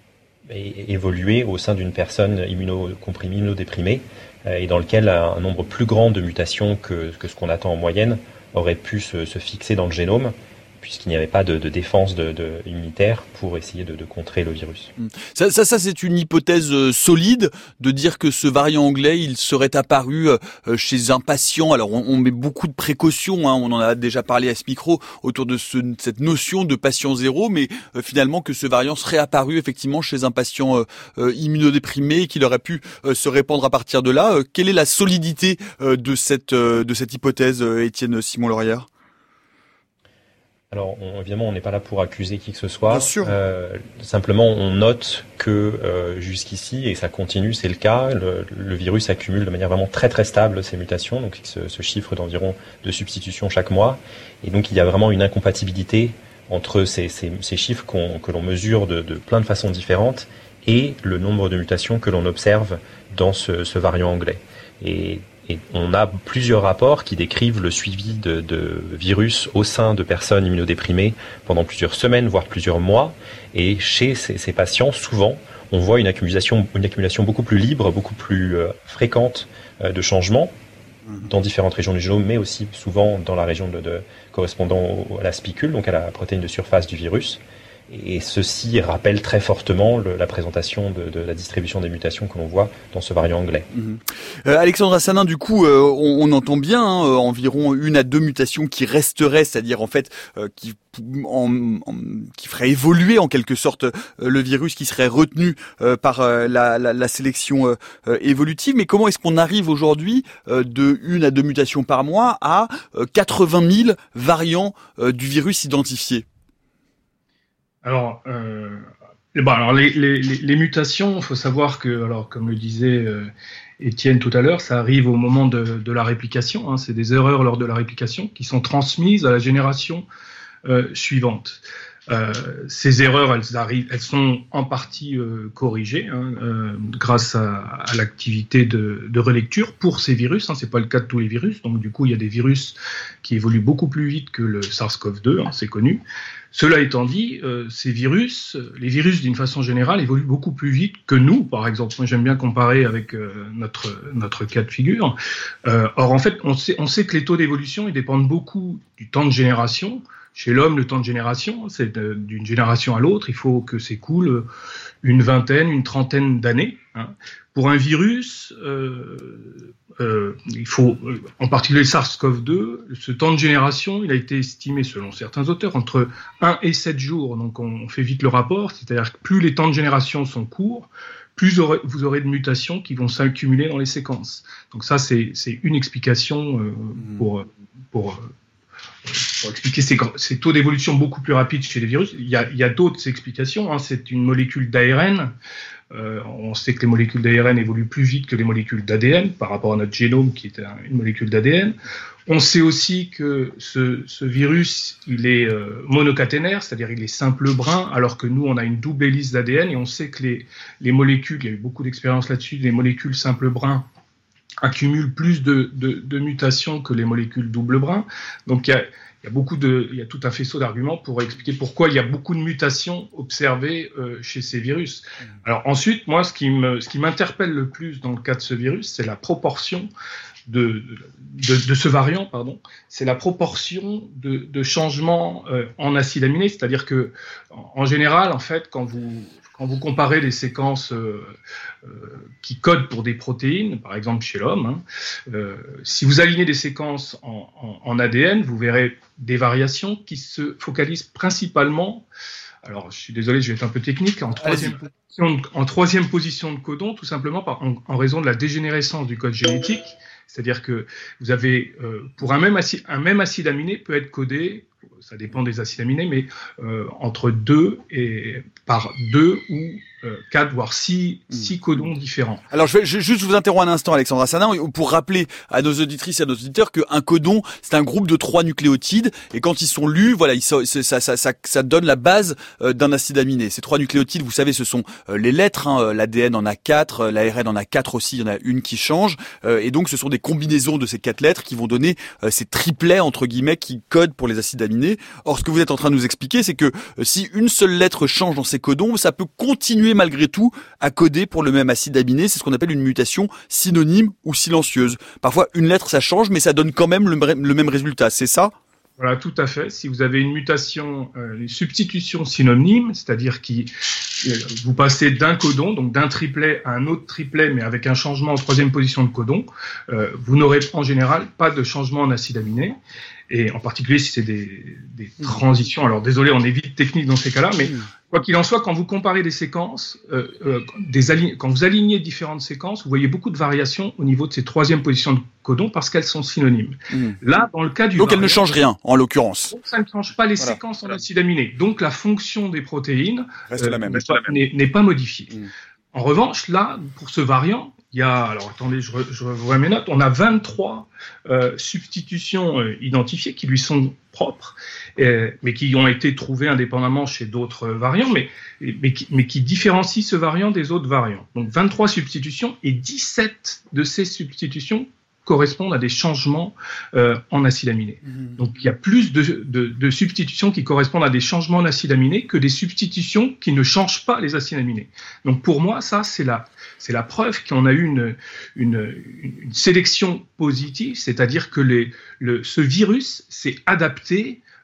é- évoluer au sein d'une personne immunocomprimée, immunodéprimée, euh, et dans lequel un nombre plus grand de mutations que, que ce qu'on attend en moyenne aurait pu se, se fixer dans le génome, puisqu'il n'y avait pas de, de défense de, de immunitaire pour essayer de, de contrer le virus. Ça, ça, ça, c'est une hypothèse euh, solide de dire que ce variant anglais, il serait apparu euh, chez un patient. Alors, on, on met beaucoup de précautions, hein, on en a déjà parlé à ce micro autour de ce, cette notion de patient zéro, mais euh, finalement que ce variant serait apparu effectivement chez un patient euh, euh, immunodéprimé et qu'il aurait pu euh, se répandre à partir de là. Euh, quelle est la solidité euh, de cette euh, de cette hypothèse, euh, Étienne Simon Laurière ? Alors, on, évidemment, on n'est pas là pour accuser qui que ce soit. Bien sûr. Euh, simplement, on note que euh, jusqu'ici, et ça continue, c'est le cas, le, le virus accumule de manière vraiment très très stable ces mutations, donc ce, ce chiffre d'environ de substitution chaque mois. Et donc, il y a vraiment une incompatibilité entre ces, ces, ces chiffres qu'on, que l'on mesure de, de plein de façons différentes et le nombre de mutations que l'on observe dans ce, ce variant anglais. Et Et on a plusieurs rapports qui décrivent le suivi de, de virus au sein de personnes immunodéprimées pendant plusieurs semaines, voire plusieurs mois. Et chez ces, ces patients, souvent, on voit une accumulation, une accumulation beaucoup plus libre, beaucoup plus euh, fréquente euh, de changements dans différentes régions du génome, mais aussi souvent dans la région de, de correspondant au, à la spicule, donc à la protéine de surface du virus. Et ceci rappelle très fortement le, la présentation de, de la distribution des mutations que l'on voit dans ce variant anglais. Mmh. Euh, Alexandre Assanin, du coup, euh, on, on entend bien hein, euh, environ une à deux mutations qui resteraient, c'est-à-dire en fait euh, qui, en, en, qui feraient évoluer en quelque sorte euh, le virus, qui serait retenu euh, par euh, la, la, la sélection euh, évolutive. Mais comment est-ce qu'on arrive aujourd'hui euh, de une à deux mutations par mois à euh, quatre-vingt mille variants euh, du virus identifiés ? Alors, euh, bon, alors les, les, les mutations, il faut savoir que, alors comme le disait euh, Étienne tout à l'heure, ça arrive au moment de, de la réplication. Hein, c'est des erreurs lors de la réplication qui sont transmises à la génération euh, suivante. Euh, ces erreurs, elles arrivent, elles sont en partie euh, corrigées hein, euh, grâce à, à l'activité de, de relecture pour ces virus. Hein, c'est pas le cas de tous les virus. Donc du coup, il y a des virus qui évoluent beaucoup plus vite que le SARS-CoV deux, hein, c'est connu. Cela étant dit, euh, ces virus, les virus d'une façon générale évoluent beaucoup plus vite que nous, par exemple. Moi, j'aime bien comparer avec euh, notre notre cas de figure. Euh, or, en fait, on sait on sait que les taux d'évolution ils dépendent beaucoup du temps de génération. Chez l'homme, le temps de génération, c'est de, d'une génération à l'autre, il faut que s'écoule une vingtaine, une trentaine d'années. Hein. Pour un virus, euh, euh, il faut, en particulier le SARS-CoV deux, ce temps de génération, il a été estimé, selon certains auteurs, entre un et sept jours. Donc on fait vite le rapport, c'est-à-dire que plus les temps de génération sont courts, plus vous aurez de mutations qui vont s'accumuler dans les séquences. Donc ça, c'est, c'est une explication euh, pour... pour Pour expliquer ces, ces taux d'évolution beaucoup plus rapides chez les virus, il y a, il y a d'autres explications. Hein. C'est une molécule d'A R N. Euh, on sait que les molécules d'A R N évoluent plus vite que les molécules d'A D N par rapport à notre génome qui est une molécule d'A D N. On sait aussi que ce, ce virus, il est euh, monocaténaire, c'est-à-dire il est simple brun, alors que nous, on a une double hélice d'A D N et on sait que les, les molécules, il y a eu beaucoup d'expériences là-dessus, les molécules simple brun accumulent plus de, de, de mutations que les molécules double brun. Donc il y a Il y a beaucoup de, il y a tout un faisceau d'arguments pour expliquer pourquoi il y a beaucoup de mutations observées euh, chez ces virus. Alors ensuite, moi, ce qui me, ce qui m'interpelle le plus dans le cas de ce virus, c'est la proportion de, de, de ce variant, pardon, c'est la proportion de, de changements euh, en acides aminés. C'est-à-dire que, en général, en fait, quand vous Quand vous comparez les séquences euh, euh, qui codent pour des protéines, par exemple chez l'homme, hein, euh, si vous alignez des séquences en, en, en A D N, vous verrez des variations qui se focalisent principalement, alors je suis désolé, je vais être un peu technique, en troisième, position, en troisième position de codon, tout simplement par, en, en raison de la dégénérescence du code génétique. C'est-à-dire que vous avez, euh, pour un même, acide, un même acide aminé peut être codé, ça dépend des acides aminés, mais euh, entre deux et par deux ou euh, quatre, voire six, six codons différents. Alors je vais, je vais juste vous interrompre un instant, Alexandre Assanin, pour rappeler à nos auditrices et à nos auditeurs qu'un codon, c'est un groupe de trois nucléotides, et quand ils sont lus, voilà, ils, ça, ça, ça, ça, ça donne la base euh, d'un acide aminé. Ces trois nucléotides, vous savez, ce sont euh, les lettres, hein, l'A D N en a quatre, euh, l'A R N en a quatre aussi, il y en a une qui change, euh, et donc ce sont des combinaisons de ces quatre lettres qui vont donner euh, ces triplets, entre guillemets, qui codent pour les acides aminés. Or, ce que vous êtes en train de nous expliquer, c'est que euh, si une seule lettre change dans ces codons, ça peut continuer malgré tout à coder pour le même acide aminé. C'est ce qu'on appelle une mutation synonyme ou silencieuse. Parfois, une lettre, ça change, mais ça donne quand même le, le même résultat. C'est ça ? Voilà, tout à fait. Si vous avez une mutation, euh, une substitution synonyme, c'est-à-dire qui euh, vous passez d'un codon, donc d'un triplet à un autre triplet, mais avec un changement en troisième position de codon, euh, vous n'aurez en général pas de changement en acide aminé. Et en particulier si c'est des, des transitions. Alors désolé, on est vite technique dans ces cas-là, mais quoi qu'il en soit, quand vous comparez des séquences, euh, euh, des align- quand vous alignez différentes séquences, vous voyez beaucoup de variations au niveau de ces troisième positions de codon parce qu'elles sont synonymes. Mmh. Là, dans le cas du donc variant, elles ne changent rien, en l'occurrence. Donc ça ne change pas les voilà. séquences en acide aminé. Donc la fonction des protéines reste euh, la même. N'est, n'est pas modifiée. Mmh. En revanche, là, pour ce variant, il y a, alors attendez, je, re, je revois mes notes, on a vingt-trois euh, substitutions euh, identifiées qui lui sont propres, euh, mais qui ont été trouvées indépendamment chez d'autres variants, mais, mais, qui, mais qui différencient ce variant des autres variants. Donc vingt-trois substitutions et dix-sept de ces substitutions correspondent à des changements euh, en acide aminé. Mmh. Donc il y a plus de, de, de substitutions qui correspondent à des changements en acide aminé que des substitutions qui ne changent pas les acides aminés. Donc pour moi, ça, c'est la, c'est la preuve qu'on a eu une, une, une sélection positive, c'est-à-dire que les, le, ce virus s'est adapté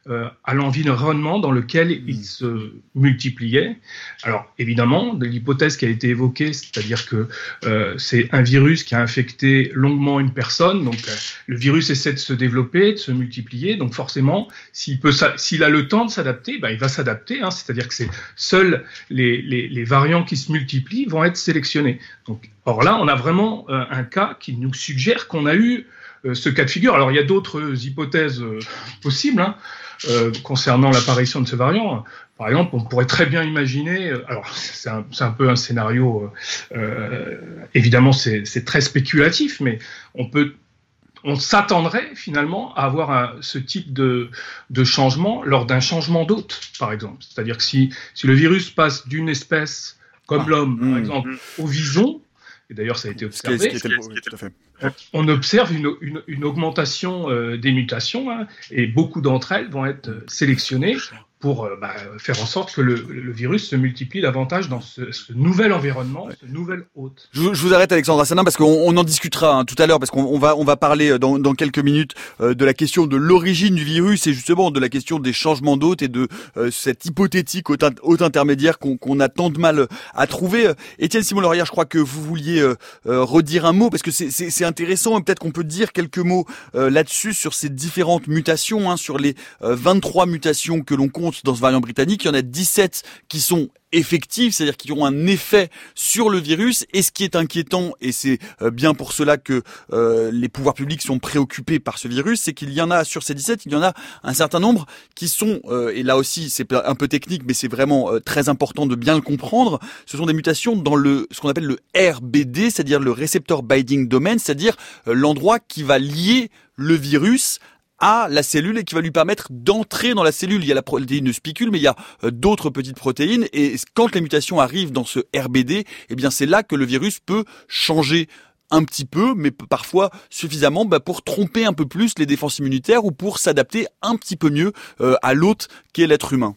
euh, à l'environnement dans lequel il se multipliait. Alors évidemment, de l'hypothèse qui a été évoquée, c'est-à-dire que euh, c'est un virus qui a infecté longuement une personne, donc euh, le virus essaie de se développer, de se multiplier, donc forcément, s'il peut, s'il a le temps de s'adapter, ben, il va s'adapter, hein, c'est-à-dire que c'est seuls les, les, les variants qui se multiplient vont être sélectionnés. Donc, or là, on a vraiment euh, un cas qui nous suggère qu'on a eu euh, ce cas de figure. Alors il y a d'autres hypothèses euh, possibles, hein, Euh, concernant l'apparition de ce variant. Par exemple, on pourrait très bien imaginer, euh, alors c'est un, c'est un peu un scénario, euh, évidemment c'est, c'est très spéculatif, mais on peut, on s'attendrait finalement à avoir un, ce type de, de changement lors d'un changement d'hôte, par exemple. C'est-à-dire que si, si le virus passe d'une espèce comme ah, l'homme, mmh, par exemple, mmh. au vison, et d'ailleurs ça a été observé, ce qui est, ce qui est, ce qui est, tout à fait. On observe une, une, une augmentation euh, des mutations, hein, et beaucoup d'entre elles vont être sélectionnées pour euh, bah, faire en sorte que le, le virus se multiplie davantage dans ce, ce nouvel environnement, ce nouvel hôte. Je, je vous arrête, Alexandre Assanin, parce qu'on on en discutera hein, tout à l'heure, parce qu'on on va, on va parler dans, dans quelques minutes euh, de la question de l'origine du virus et justement de la question des changements d'hôte et de euh, cette hypothétique hôte, hôte intermédiaire qu'on, qu'on a tant de mal à trouver. Étienne Simon-Laurière, je crois que vous vouliez euh, euh, redire un mot, parce que c'est, c'est, c'est intéressant, et peut-être qu'on peut dire quelques mots euh, là-dessus, sur ces différentes mutations, hein, sur les euh, vingt-trois mutations que l'on compte dans ce variant britannique. Il y en a dix-sept qui sont effectives, c'est-à-dire qui ont un effet sur le virus. Et ce qui est inquiétant, et c'est bien pour cela que euh, les pouvoirs publics sont préoccupés par ce virus, c'est qu'il y en a, sur ces dix-sept, il y en a un certain nombre qui sont, euh, et là aussi c'est un peu technique, mais c'est vraiment euh, très important de bien le comprendre, ce sont des mutations dans le ce qu'on appelle le R B D, c'est-à-dire le Receptor Binding Domain, c'est-à-dire euh, l'endroit qui va lier le virus à la cellule et qui va lui permettre d'entrer dans la cellule. Il y a la protéine spicule, mais il y a euh, d'autres petites protéines. Et quand les mutations arrivent dans ce R B D, eh bien c'est là que le virus peut changer un petit peu, mais parfois suffisamment bah, pour tromper un peu plus les défenses immunitaires ou pour s'adapter un petit peu mieux euh, à l'hôte qu'est l'être humain.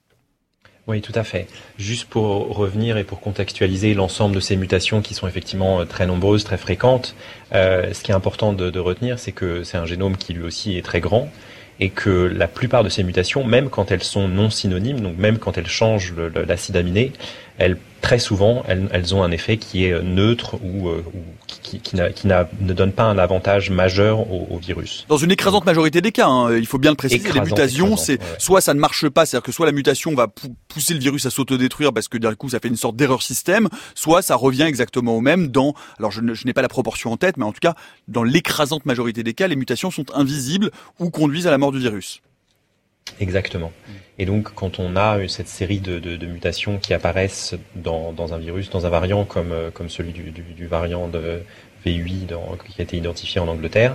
Oui, tout à fait. Juste pour revenir et pour contextualiser l'ensemble de ces mutations qui sont effectivement très nombreuses, très fréquentes, euh, ce qui est important de, de retenir, c'est que c'est un génome qui lui aussi est très grand et que la plupart de ces mutations, même quand elles sont non synonymes, donc même quand elles changent le, le, l'acide aminé, elles, très souvent, elles, elles ont un effet qui est neutre ou, euh, ou qui, qui, n'a, qui n'a, ne donne pas un avantage majeur au, au virus. Dans une écrasante majorité des cas, hein, il faut bien le préciser, écrasante, les mutations, c'est ouais. soit ça ne marche pas, c'est-à-dire que soit la mutation va pou- pousser le virus à s'autodétruire parce que d'un coup ça fait une sorte d'erreur système, soit ça revient exactement au même dans, alors je, ne, je n'ai pas la proportion en tête, mais en tout cas, dans l'écrasante majorité des cas, les mutations sont invisibles ou conduisent à la mort du virus. Exactement. Et donc, quand on a cette série de, de, de mutations qui apparaissent dans, dans un virus, dans un variant comme, comme celui du, du, du variant de V huit dans, qui a été identifié en Angleterre,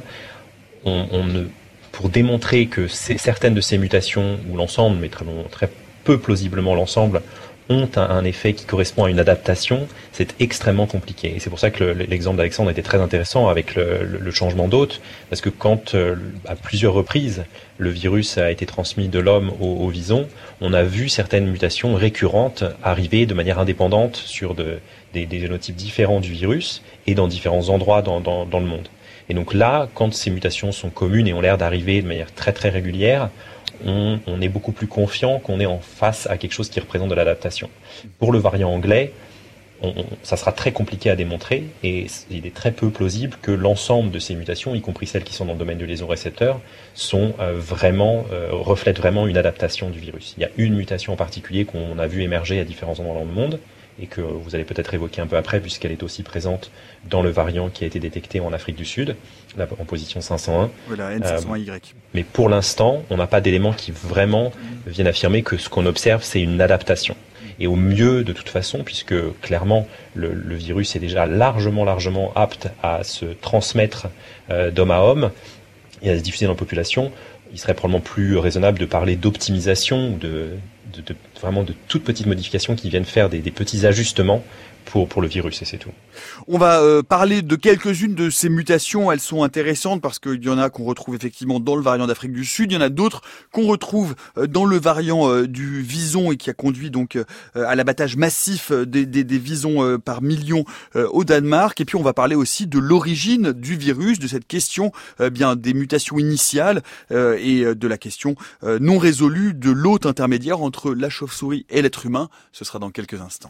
on, on ne, pour démontrer que c'est, certaines de ces mutations, ou l'ensemble, mais très, très peu plausiblement l'ensemble, ont un, un effet qui correspond à une adaptation, c'est extrêmement compliqué. Et c'est pour ça que le, l'exemple d'Alexandre était très intéressant avec le, le, le changement d'hôte, parce que quand, euh, à plusieurs reprises, le virus a été transmis de l'homme au, au vison, on a vu certaines mutations récurrentes arriver de manière indépendante sur de, des, des génotypes différents du virus et dans différents endroits dans, dans, dans le monde. Et donc là, quand ces mutations sont communes et ont l'air d'arriver de manière très très régulière, On, on est beaucoup plus confiant qu'on est en face à quelque chose qui représente de l'adaptation. Pour le variant anglais, on, on, ça sera très compliqué à démontrer et il est très peu plausible que l'ensemble de ces mutations, y compris celles qui sont dans le domaine de liaison récepteur, sont euh, vraiment, euh, reflètent vraiment une adaptation du virus. Il y a une mutation en particulier qu'on a vu émerger à différents endroits dans le monde et que vous allez peut-être évoquer un peu après puisqu'elle est aussi présente dans le variant qui a été détecté en Afrique du Sud, là, en position cinq cent un. Voilà, N cinq cent un Y. Euh, mais pour l'instant, on n'a pas d'éléments qui vraiment viennent affirmer que ce qu'on observe, c'est une adaptation. Et au mieux, de toute façon, puisque clairement, le, le virus est déjà largement, largement apte à se transmettre euh, d'homme à homme et à se diffuser dans la population, il serait probablement plus raisonnable de parler d'optimisation ou de de, de vraiment de toutes petites modifications qui viennent faire des, des petits ajustements pour pour le virus, et c'est tout. On va euh, parler de quelques-unes de ces mutations. Elles sont intéressantes parce qu'il y en a qu'on retrouve effectivement dans le variant d'Afrique du Sud. Il y en a d'autres qu'on retrouve euh, dans le variant euh, du vison et qui a conduit donc euh, à l'abattage massif des, des, des visons euh, par millions euh, au Danemark. Et puis on va parler aussi de l'origine du virus, de cette question euh, bien des mutations initiales euh, et de la question euh, non résolue de l'hôte intermédiaire entre la chauve-souris et l'être humain. Ce sera dans quelques instants.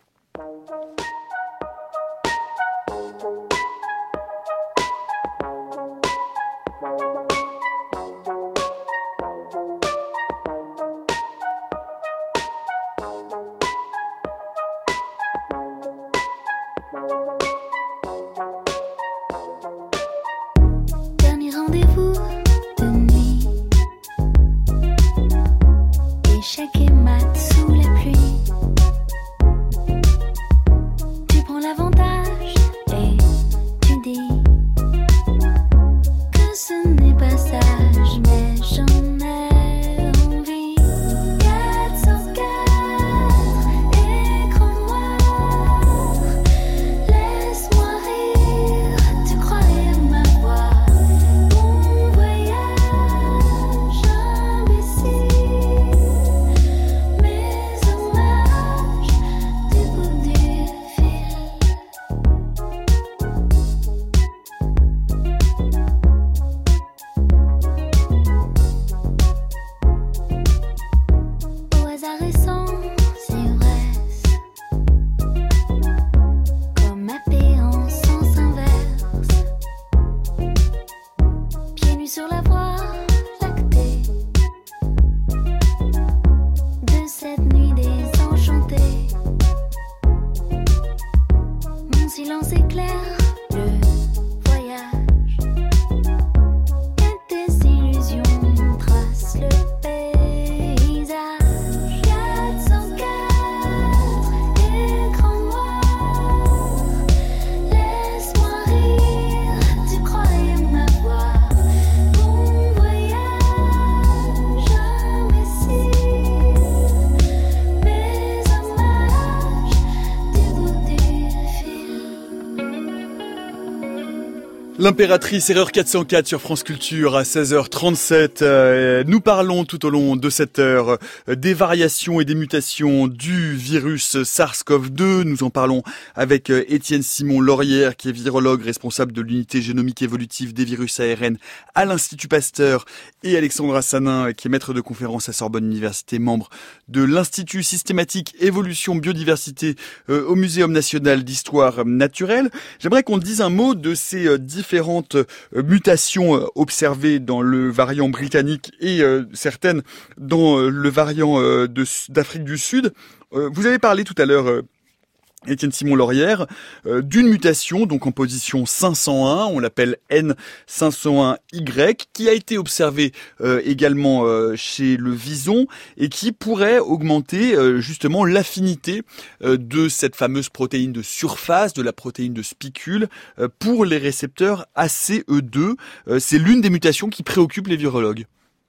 Dernier rendez-vous de nuit, échec et mat sous la pluie. Tu prends l'avantage et tu dis que ce n'est pas sage, mais j'en ai envie. quatre cent quatre écran noir, laisse-moi rire, tu croyais m'avoir. Bon voyage, imbécile, mes hommages du bout du fil. Au hasard et sans ivresse, comme ma paix en sens inverse, pieds nus sur la voie lactée de cette nuit désenchantée. Mon silence éclaire le voyage et tes illusions tracent le paysage. quatre cent quatre écran noir, laisse-moi rire, tu croyais m'avoir. Bon voyage, imbécile, mes hommages du bout du fil. L'impératrice, erreur quatre cent quatre sur France Culture à seize heures trente-sept. Euh, nous parlons tout au long de cette heure euh, des variations et des mutations du virus SARS-CoV deux. Nous en parlons avec euh, Étienne Simon Laurière, qui est virologue responsable de l'unité génomique évolutive des virus A R N à l'Institut Pasteur, et Alexandra Sanin, qui est maître de conférence à Sorbonne Université, membre de l'Institut systématique évolution biodiversité euh, au Muséum national d'histoire naturelle. J'aimerais qu'on dise un mot de ces euh, différentes euh, mutations euh, observées dans le variant britannique et euh, certaines dans euh, le variant euh, de, d'Afrique du Sud. Euh, vous avez parlé tout à l'heure, euh, Étienne Simon Laurière, euh, d'une mutation donc en position cinq cent un, on l'appelle N cinq cent un Y, qui a été observée euh, également euh, chez le vison et qui pourrait augmenter euh, justement l'affinité euh, de cette fameuse protéine de surface, de la protéine de spicule, euh, pour les récepteurs A C E deux. Euh, c'est l'une des mutations qui préoccupe les virologues.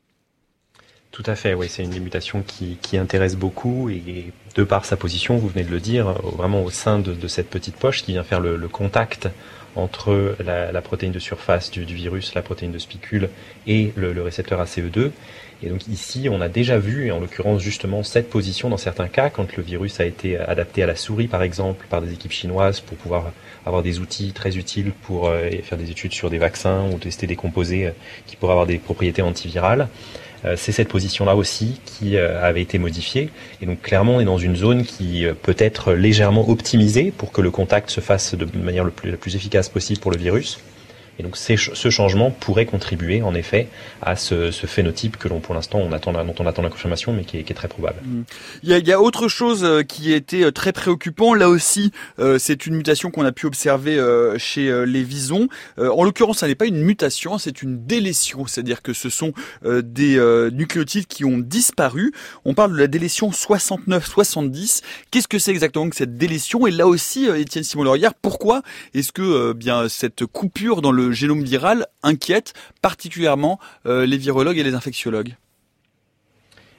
Tout à fait, oui, c'est une des mutations qui, qui intéresse beaucoup, et de par sa position, vous venez de le dire, vraiment au sein de, de cette petite poche qui vient faire le, le contact entre la, la protéine de surface du, du virus, la protéine de spicule et le, le récepteur A C E deux. Et donc ici, on a déjà vu, et en l'occurrence justement cette position dans certains cas, quand le virus a été adapté à la souris par exemple, par des équipes chinoises pour pouvoir avoir des outils très utiles pour euh, faire des études sur des vaccins ou tester des composés euh, qui pourraient avoir des propriétés antivirales. Euh, c'est cette position-là aussi qui euh, avait été modifiée. Et donc clairement, on est dans une zone qui euh, peut être légèrement optimisée pour que le contact se fasse de manière le plus, la plus efficace possible pour le virus. Et donc ces, ce changement pourrait contribuer en effet à ce, ce phénotype que l'on, pour l'instant, on attend, dont on attend la confirmation, mais qui est, qui est très probable. Il y a, il y a autre chose qui a été très préoccupant. Là aussi, euh, c'est une mutation qu'on a pu observer euh, chez euh, les visons. Euh, en l'occurrence, ça n'est pas une mutation, c'est une délétion. C'est-à-dire que ce sont euh, des euh, nucléotides qui ont disparu. On parle de la délétion soixante-neuf soixante-dix. Qu'est-ce que c'est exactement que cette délétion? Et là aussi, euh, Étienne Simon Laurière, pourquoi est-ce que euh, bien cette coupure dans le génome viral inquiète particulièrement euh, les virologues et les infectiologues?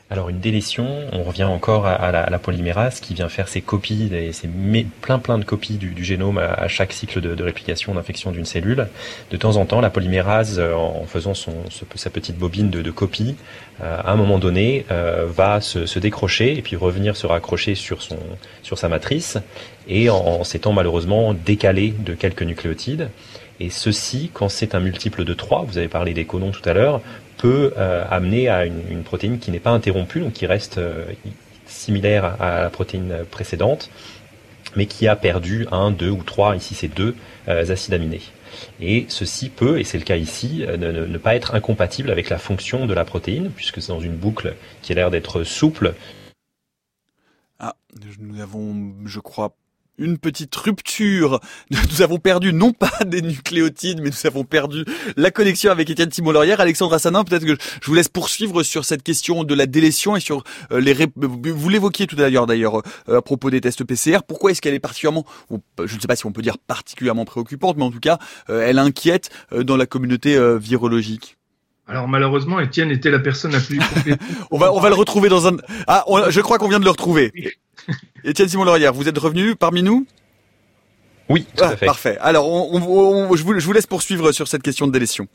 Alors une délétion, on revient encore à, à, la, à la polymérase qui vient faire ses copies, des, ses mé, plein plein de copies du, du génome à, à chaque cycle de, de réplication d'infection d'une cellule. De temps en temps, la polymérase, en faisant son, ce, sa petite bobine de, de copies, euh, à un moment donné, euh, va se, se décrocher et puis revenir se raccrocher sur, son, sur sa matrice et en, en s'étant malheureusement décalé de quelques nucléotides. Et ceci, quand c'est un multiple de trois, vous avez parlé des codons tout à l'heure, peut euh, amener à une, une protéine qui n'est pas interrompue, donc qui reste euh, similaire à la protéine précédente, mais qui a perdu un, deux ou trois, ici c'est deux euh, acides aminés. Et ceci peut, et c'est le cas ici, euh, ne, ne pas être incompatible avec la fonction de la protéine, puisque c'est dans une boucle qui a l'air d'être souple. Ah, nous avons, je crois, une petite rupture. Nous avons perdu non pas des nucléotides, mais nous avons perdu la connexion avec Étienne Simon-Laurière. Alexandre Assanin, peut-être que je vous laisse poursuivre sur cette question de la délétion et sur les ré... vous l'évoquiez tout à l'heure d'ailleurs à propos des tests P C R. Pourquoi est-ce qu'elle est particulièrement, je ne sais pas si on peut dire particulièrement préoccupante, mais en tout cas, elle inquiète dans la communauté virologique? Alors malheureusement, Étienne était la personne la plus compétente. on va on va le retrouver dans un. Ah, on... je crois qu'on vient de le retrouver. Étienne Simon-Laurière, vous êtes revenu parmi nous? Oui, tout à fait. Ah, parfait. Alors, on, on, on, je, vous, je vous laisse poursuivre sur cette question de délétion.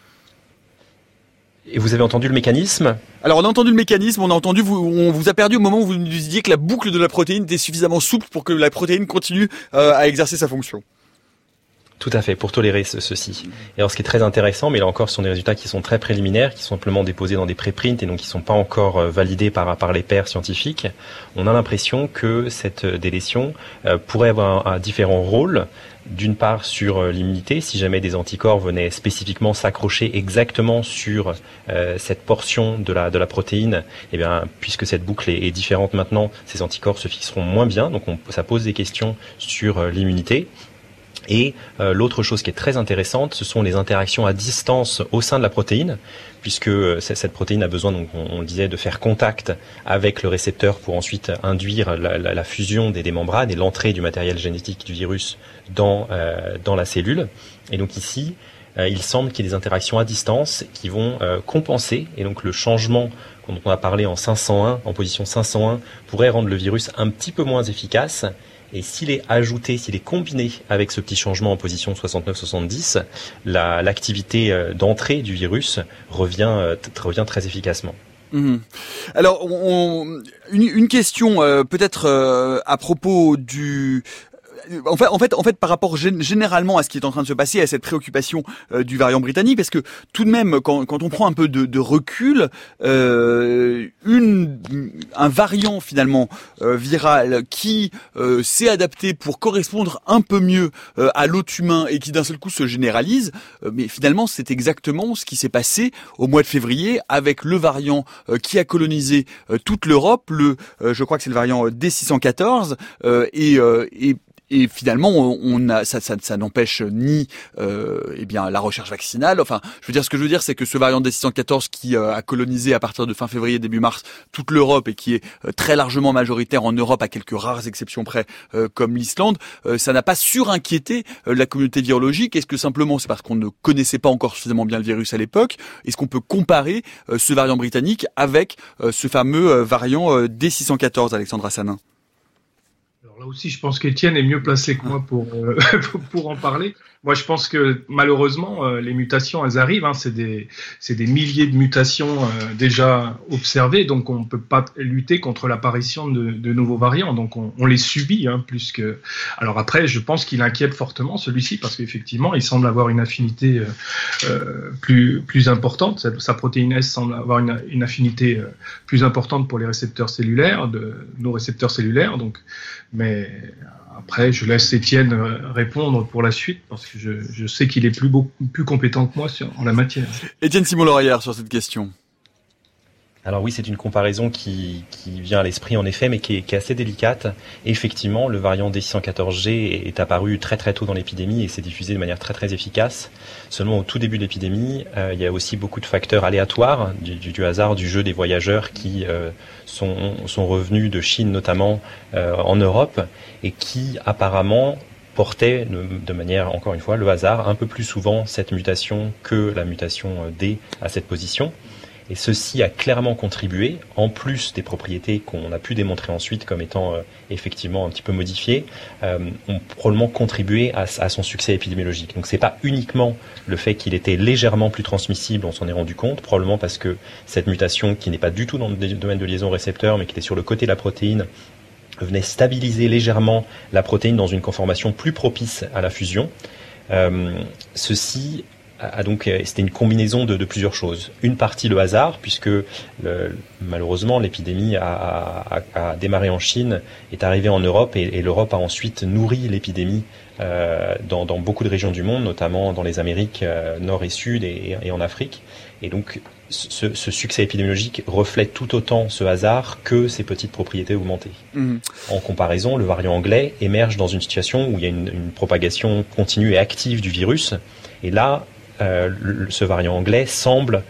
Et vous avez entendu le mécanisme? Alors, on a entendu le mécanisme, on a entendu, vous, on vous a perdu au moment où vous nous disiez que la boucle de la protéine était suffisamment souple pour que la protéine continue euh, à exercer sa fonction. Tout à fait, pour tolérer ce, ceci. Et alors, ce qui est très intéressant, mais là encore, ce sont des résultats qui sont très préliminaires, qui sont simplement déposés dans des préprints et donc qui ne sont pas encore euh, validés par, par les pairs scientifiques. On a l'impression que cette délétion euh, pourrait avoir un, un différent rôle. D'une part sur euh, l'immunité, si jamais des anticorps venaient spécifiquement s'accrocher exactement sur euh, cette portion de la, de la protéine, eh bien, puisque cette boucle est, est différente maintenant, ces anticorps se fixeront moins bien. Donc, on, ça pose des questions sur euh, l'immunité. Et euh, l'autre chose qui est très intéressante, ce sont les interactions à distance au sein de la protéine, puisque euh, cette protéine a besoin, donc on, on le disait, de faire contact avec le récepteur pour ensuite induire la, la, la fusion des, des membranes et l'entrée du matériel génétique du virus dans, euh, dans la cellule. Et donc ici, euh, il semble qu'il y ait des interactions à distance qui vont euh, compenser, et donc le changement dont on a parlé en cinq cent un, en position cinq cent un, pourrait rendre le virus un petit peu moins efficace. Et s'il est ajouté, s'il est combiné avec ce petit changement en position soixante-neuf soixante-dix, la, l'activité d'entrée du virus revient, revient très efficacement. Mmh. Alors, on, une, une question euh, peut-être euh, à propos du... En fait, en fait, en fait, par rapport généralement à ce qui est en train de se passer, à cette préoccupation euh, du variant britannique, parce que tout de même, quand, quand on prend un peu de, de recul, euh, une, un variant finalement euh, viral qui euh, s'est adapté pour correspondre un peu mieux euh, à l'hôte humain et qui d'un seul coup se généralise, euh, mais finalement, c'est exactement ce qui s'est passé au mois de février avec le variant euh, qui a colonisé euh, toute l'Europe. Le, euh, je crois que c'est le variant D six cent quatorze euh, et, euh, et Et finalement, on a ça, ça, ça n'empêche ni euh, eh bien la recherche vaccinale. Enfin, je veux dire, ce que je veux dire, c'est que ce variant D six cent quatorze qui euh, a colonisé à partir de fin février, début mars, toute l'Europe et qui est euh, très largement majoritaire en Europe, à quelques rares exceptions près, euh, comme l'Islande, euh, ça n'a pas surinquiété euh, la communauté virologique. Est-ce que simplement c'est parce qu'on ne connaissait pas encore suffisamment bien le virus à l'époque? Est-ce qu'on peut comparer euh, ce variant britannique avec euh, ce fameux euh, variant euh, D six cent quatorze, Alexandre Assanin? Là aussi, je pense qu'Étienne est mieux placé que moi pour, euh, pour en parler. Moi, je pense que malheureusement, euh, les mutations, elles arrivent. Hein, c'est des, c'est des milliers de mutations euh, déjà observées, donc on ne peut pas lutter contre l'apparition de, de nouveaux variants. Donc on, on les subit, hein, plus que. Alors après, je pense qu'il inquiète fortement celui-ci parce qu'effectivement, il semble avoir une affinité euh, euh, plus plus importante. Sa, sa protéine S semble avoir une, une affinité euh, plus importante pour les récepteurs cellulaires, de nos récepteurs cellulaires. Donc, mais après, je laisse Étienne répondre pour la suite parce que je, je sais qu'il est plus, beaucoup, plus compétent que moi sur, en la matière. Étienne Simon-Laurière sur cette question. Alors oui, c'est une comparaison qui, qui vient à l'esprit en effet, mais qui est, qui est assez délicate. Effectivement, le variant D six cent quatorze G est apparu très très tôt dans l'épidémie et s'est diffusé de manière très très efficace. Seulement au tout début de l'épidémie, euh, il y a aussi beaucoup de facteurs aléatoires, du, du, du hasard, du jeu des voyageurs qui euh, sont, sont revenus de Chine notamment euh, en Europe et qui apparemment portaient de, de manière, encore une fois, le hasard, un peu plus souvent cette mutation que la mutation D à cette position. Et ceci a clairement contribué, en plus des propriétés qu'on a pu démontrer ensuite comme étant euh, effectivement un petit peu modifiées, euh, ont probablement contribué à, à son succès épidémiologique. Donc c'est pas uniquement le fait qu'il était légèrement plus transmissible, on s'en est rendu compte, probablement parce que cette mutation qui n'est pas du tout dans le domaine de liaison récepteur, mais qui était sur le côté de la protéine, venait stabiliser légèrement la protéine dans une conformation plus propice à la fusion. Euh, ceci a donc, c'était une combinaison de, de plusieurs choses. Une partie le hasard, puisque le, malheureusement l'épidémie a, a, a démarré en Chine, est arrivée en Europe et, et l'Europe a ensuite nourri l'épidémie euh, dans, dans beaucoup de régions du monde, notamment dans les Amériques euh, nord et sud et, et en Afrique. Et donc ce, ce succès épidémiologique reflète tout autant ce hasard que ces petites propriétés augmentées. Mmh. En comparaison, le variant anglais émerge dans une situation où il y a une, une propagation continue et active du virus. Et là, Euh, le, ce variant anglais semble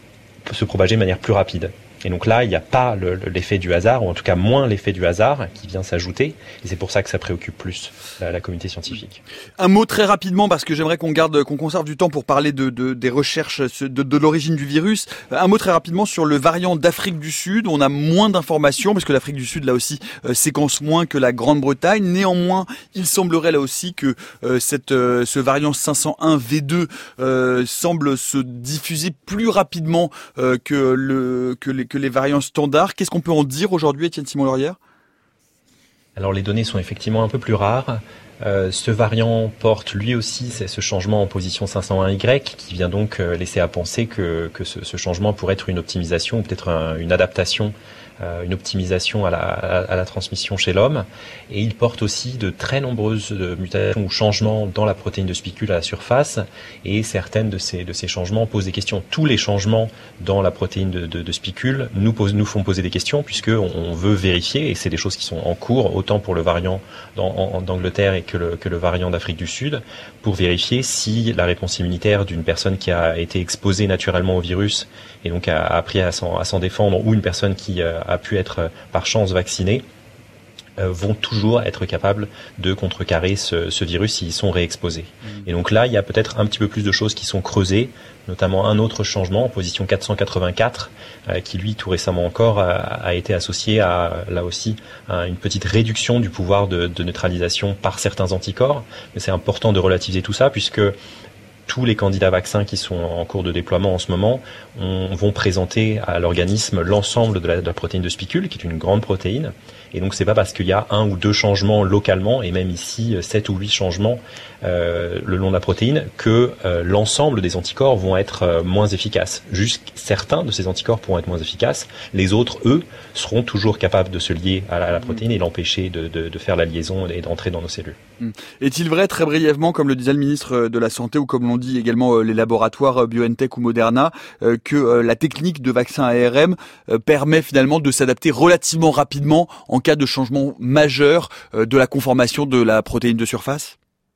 se propager de manière plus rapide. Et donc là, il n'y a pas le, le, l'effet du hasard, ou en tout cas moins l'effet du hasard qui vient s'ajouter. Et c'est pour ça que ça préoccupe plus la, la communauté scientifique. Un mot très rapidement, parce que j'aimerais qu'on garde, qu'on conserve du temps pour parler de, de des recherches de, de l'origine du virus. Un mot très rapidement sur le variant d'Afrique du Sud. On a moins d'informations, parce que l'Afrique du Sud, là aussi, euh, séquence moins que la Grande-Bretagne. Néanmoins, il semblerait là aussi que euh, cette, euh, ce variant cinq cent un V deux euh, semble se diffuser plus rapidement euh, que, le, que les que les variants standards. Qu'est-ce qu'on peut en dire aujourd'hui, Étienne Simon-Laurière ? Alors les données sont effectivement un peu plus rares. Euh, ce variant porte lui aussi c'est ce changement en position cinq cent un Y qui vient donc euh, laisser à penser que, que ce, ce changement pourrait être une optimisation ou peut-être un, une adaptation, euh, une optimisation à la, à, à la transmission chez l'homme. Et il porte aussi de très nombreuses mutations ou changements dans la protéine de spicule à la surface. Et certaines de ces, de ces changements posent des questions. Tous les changements dans la protéine de, de, de spicule nous, pose, nous font poser des questions puisqu'on on veut vérifier, et c'est des choses qui sont en cours, autant pour le variant dans, en, d'Angleterre et que le, que le variant d'Afrique du Sud, pour vérifier si la réponse immunitaire d'une personne qui a été exposée naturellement au virus et donc a, a appris à s'en, à s'en défendre, ou une personne qui a, a pu être par chance vaccinée, euh, vont toujours être capables de contrecarrer ce, ce virus s'ils sont réexposés. Mmh. Et donc là, il y a peut-être un petit peu plus de choses qui sont creusées, notamment un autre changement en position quatre cent quatre-vingt-quatre, euh, qui lui, tout récemment encore, a, a été associé à, là aussi, à une petite réduction du pouvoir de, de neutralisation par certains anticorps. Mais c'est important de relativiser tout ça, puisque tous les candidats vaccins qui sont en cours de déploiement en ce moment on, vont présenter à l'organisme l'ensemble de la, de la protéine de spicule, qui est une grande protéine. Et donc c'est pas parce qu'il y a un ou deux changements localement, et même ici sept ou huit changements euh, le long de la protéine, que euh, l'ensemble des anticorps vont être euh, moins efficaces. Juste certains de ces anticorps pourront être moins efficaces. Les autres, eux, seront toujours capables de se lier à la, à la protéine et l'empêcher de, de, de faire la liaison et d'entrer dans nos cellules. Est-il vrai, très brièvement, comme le disait le ministre de la Santé, ou comme l'ont dit également les laboratoires BioNTech ou Moderna, que la technique de vaccin A R M permet finalement de s'adapter relativement rapidement en cas de changement majeur de la conformation de la protéine de surface ?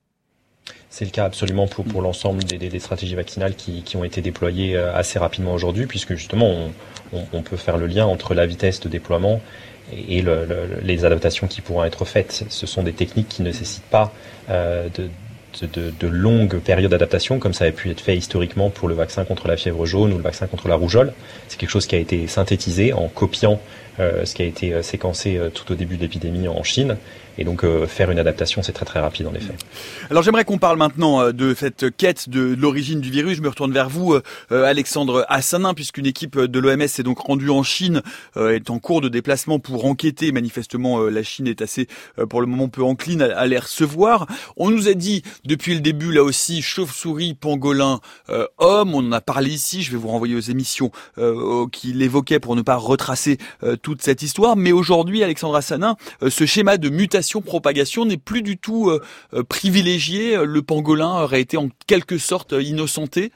C'est le cas absolument pour, pour l'ensemble des, des, des stratégies vaccinales qui, qui ont été déployées assez rapidement aujourd'hui, puisque justement on, on, on peut faire le lien entre la vitesse de déploiement et le, le, les adaptations qui pourront être faites. Ce sont des techniques qui ne nécessitent pas euh, de, de, de longues périodes d'adaptation, comme ça a pu être fait historiquement pour le vaccin contre la fièvre jaune ou le vaccin contre la rougeole. C'est quelque chose qui a été synthétisé en copiant euh, ce qui a été séquencé euh, tout au début de l'épidémie en Chine. Et donc euh, faire une adaptation, c'est très très rapide en effet. Alors j'aimerais qu'on parle maintenant euh, de cette quête de, de l'origine du virus. Je me retourne vers vous, euh, Alexandre Assanin, puisqu'une équipe de l'O M S s'est donc rendue en Chine, euh, est en cours de déplacement pour enquêter. Manifestement, euh, la Chine est assez, euh, pour le moment, peu encline à, à les recevoir. On nous a dit depuis le début, là aussi, chauve-souris, pangolin, euh, homme. On en a parlé ici. Je vais vous renvoyer aux émissions euh, qui l'évoquaient pour ne pas retracer euh, toute cette histoire. Mais aujourd'hui, Alexandre Assanin, euh, ce schéma de mutation propagation n'est plus du tout euh, euh, privilégié. Le pangolin aurait été en quelque sorte euh, innocenté.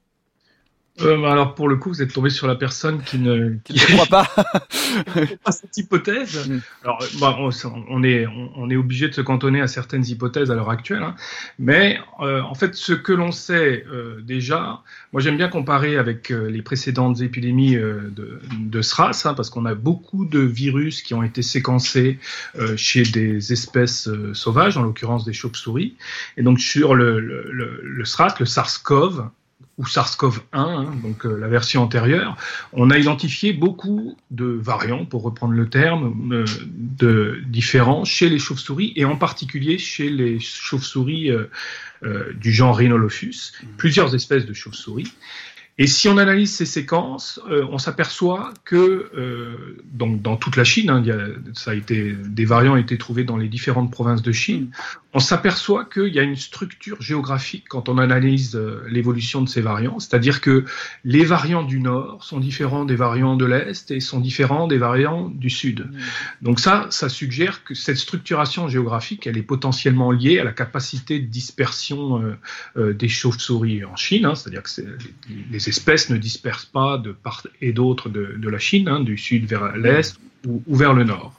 Euh, alors pour le coup, vous êtes tombé sur la personne qui ne qui ne croit pas à cette hypothèse. Mm. Alors bah, on, on est on, on est obligé de se cantonner à certaines hypothèses à l'heure actuelle, hein. Mais euh, en fait, ce que l'on sait euh, déjà, moi j'aime bien comparer avec euh, les précédentes épidémies euh, de, de SRAS, hein, parce qu'on a beaucoup de virus qui ont été séquencés euh, chez des espèces euh, sauvages, en l'occurrence des chauves-souris, et donc sur le le, le, le SRAS, le SARS-CoV ou SARS-CoV un, hein, donc euh, la version antérieure, on a identifié beaucoup de variants, pour reprendre le terme, euh, de différents chez les chauves-souris, et en particulier chez les chauves-souris euh, euh, du genre Rhinolophus, plusieurs espèces de chauves-souris. Et si on analyse ces séquences, euh, on s'aperçoit que euh, donc dans toute la Chine, hein, il y a, ça a été, des variants ont été trouvés dans les différentes provinces de Chine. On s'aperçoit qu'il y a une structure géographique quand on analyse euh, l'évolution de ces variants, c'est-à-dire que les variants du Nord sont différents des variants de l'Est et sont différents des variants du Sud. Donc ça, ça suggère que cette structuration géographique, elle est potentiellement liée à la capacité de dispersion euh, euh, des chauves-souris en Chine, hein, c'est-à-dire que c'est, les, les espèces ne dispersent pas de part et d'autre de, de la Chine, hein, du Sud vers l'Est ou, ou vers le Nord.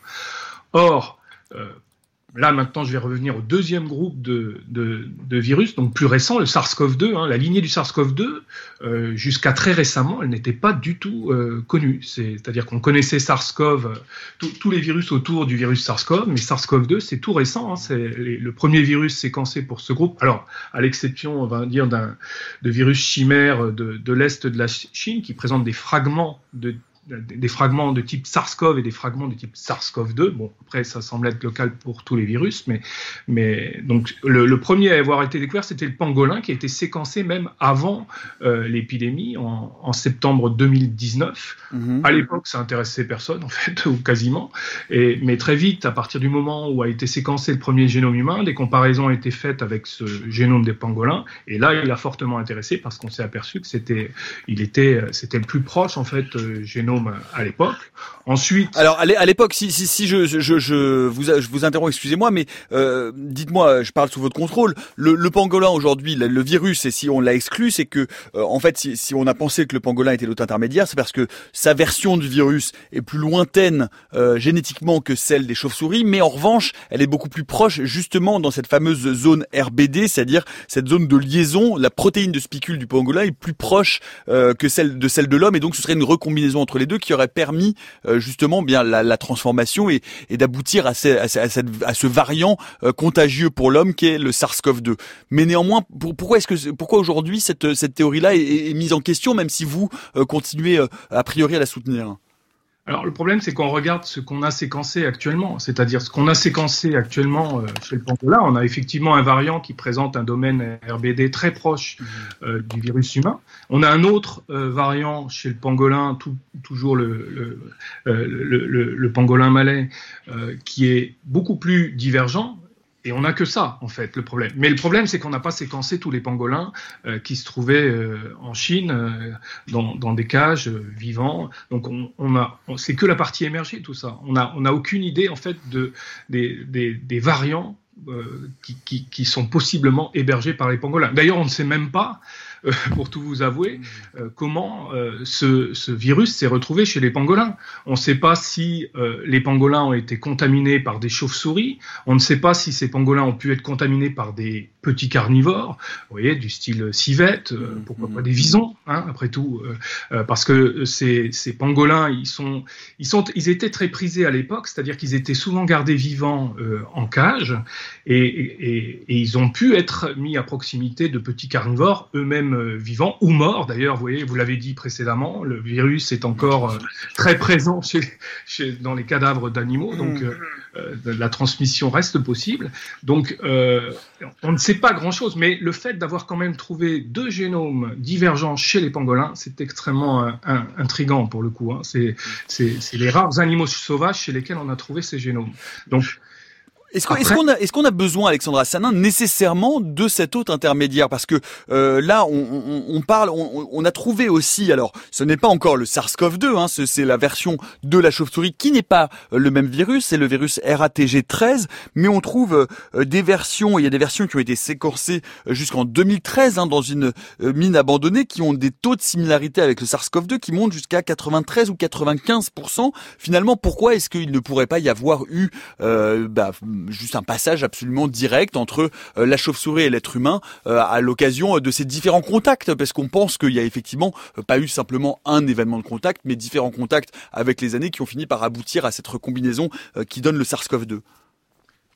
Or, euh, là, maintenant, je vais revenir au deuxième groupe de, de, de virus, donc plus récent, le SARS-CoV deux. Hein, la lignée du SARS-CoV deux, euh, jusqu'à très récemment, elle n'était pas du tout euh, connue. C'est-à-dire qu'on connaissait SARS-CoV, euh, tous les virus autour du virus SARS-CoV, mais SARS-CoV deux, c'est tout récent. Hein, c'est les, le premier virus séquencé pour ce groupe. Alors, à l'exception, on va dire, d'un de virus chimère de, de l'Est de la Chine, qui présente des fragments de des fragments de type SARS-CoV et des fragments de type SARS-CoV deux. Bon, après, ça semble être local pour tous les virus, mais, mais donc, le, le premier à avoir été découvert, c'était le pangolin, qui a été séquencé même avant euh, l'épidémie, en, en septembre deux mille dix-neuf. Mmh. À l'époque, ça intéressait personne, en fait, ou quasiment. Et, mais très vite, à partir du moment où a été séquencé le premier génome humain, des comparaisons ont été faites avec ce génome des pangolins, et là, il a fortement intéressé, parce qu'on s'est aperçu que c'était, il était, c'était le plus proche, en fait, euh, génome à l'époque. Ensuite, alors à l'époque, si si si je je je vous je vous interromps, excusez-moi, mais euh, dites-moi, je parle sous votre contrôle. Le, le pangolin aujourd'hui, le, le virus, et si on l'a exclu, c'est que euh, en fait, si, si on a pensé que le pangolin était l'hôte intermédiaire, c'est parce que sa version du virus est plus lointaine euh, génétiquement que celle des chauves-souris, mais en revanche, elle est beaucoup plus proche justement dans cette fameuse zone R B D, c'est-à-dire cette zone de liaison. La protéine de spicule du pangolin est plus proche euh, que celle de celle de l'homme, et donc ce serait une recombinaison entre les deux qui aurait permis euh, justement bien la, la transformation et, et d'aboutir à, ce, à, ce, à, cette, à ce variant euh, contagieux pour l'homme qui est le SARS-CoV deux. Mais néanmoins, pour, pourquoi est-ce que pourquoi aujourd'hui cette, cette théorie-là est, est mise en question, même si vous euh, continuez euh, a priori à la soutenir? Alors, le problème, c'est qu'on regarde ce qu'on a séquencé actuellement, c'est-à-dire ce qu'on a séquencé actuellement euh, chez le pangolin. On a effectivement un variant qui présente un domaine R B D très proche euh, du virus humain. On a un autre euh, variant chez le pangolin, tout, toujours le, le, euh, le, le, le pangolin malais, euh, qui est beaucoup plus divergent. Et on n'a que ça, en fait, le problème. Mais le problème, c'est qu'on n'a pas séquencé tous les pangolins euh, qui se trouvaient euh, en Chine, euh, dans, dans des cages euh, vivants. Donc, on, on a, on, c'est que la partie émergée, tout ça. On n'a on a aucune idée, en fait, de, des, des, des variants euh, qui, qui, qui sont possiblement hébergés par les pangolins. D'ailleurs, on ne sait même pas, euh, pour tout vous avouer, euh, comment euh, ce, ce virus s'est retrouvé chez les pangolins. On ne sait pas si euh, les pangolins ont été contaminés par des chauves-souris. On ne sait pas si ces pangolins ont pu être contaminés par des petits carnivores, vous voyez, du style civette, euh, pourquoi pas des visons, hein, après tout, euh, euh, parce que ces, ces pangolins, ils sont, ils sont, ils étaient très prisés à l'époque, c'est-à-dire qu'ils étaient souvent gardés vivants euh, en cage, et, et, et ils ont pu être mis à proximité de petits carnivores, eux-mêmes euh, vivants ou morts. D'ailleurs, vous voyez, vous l'avez dit précédemment, le virus est encore euh, très présent chez, chez, dans les cadavres d'animaux, donc euh, euh, la transmission reste possible. Donc, euh, on ne sait pas grand-chose, mais le fait d'avoir quand même trouvé deux génomes divergents chez les pangolins, c'est extrêmement euh, un, intriguant pour le coup. Hein. C'est, c'est, c'est les rares animaux sauvages chez lesquels on a trouvé ces génomes. Donc, Est-ce qu'on, est-ce qu'on a, est-ce qu'on a besoin, Alexandra Sanin, nécessairement de cet hôte intermédiaire? Parce que euh, là, on, on, on parle, on, on a trouvé aussi, alors ce n'est pas encore le SARS-CoV deux, hein, c'est, c'est la version de la chauve-souris qui n'est pas le même virus, c'est le virus R A T G treize, mais on trouve euh, des versions, il y a des versions qui ont été séquencées jusqu'en deux mille treize hein, dans une euh, mine abandonnée, qui ont des taux de similarité avec le SARS-CoV deux qui montent jusqu'à quatre-vingt-treize ou quatre-vingt-quinze pour cent. Finalement, pourquoi est-ce qu'il ne pourrait pas y avoir eu euh, bah, juste un passage absolument direct entre euh, la chauve-souris et l'être humain euh, à l'occasion de ces différents contacts, parce qu'on pense qu'il y a effectivement euh, pas eu simplement un événement de contact, mais différents contacts avec les années qui ont fini par aboutir à cette recombinaison euh, qui donne le SARS-CoV deux.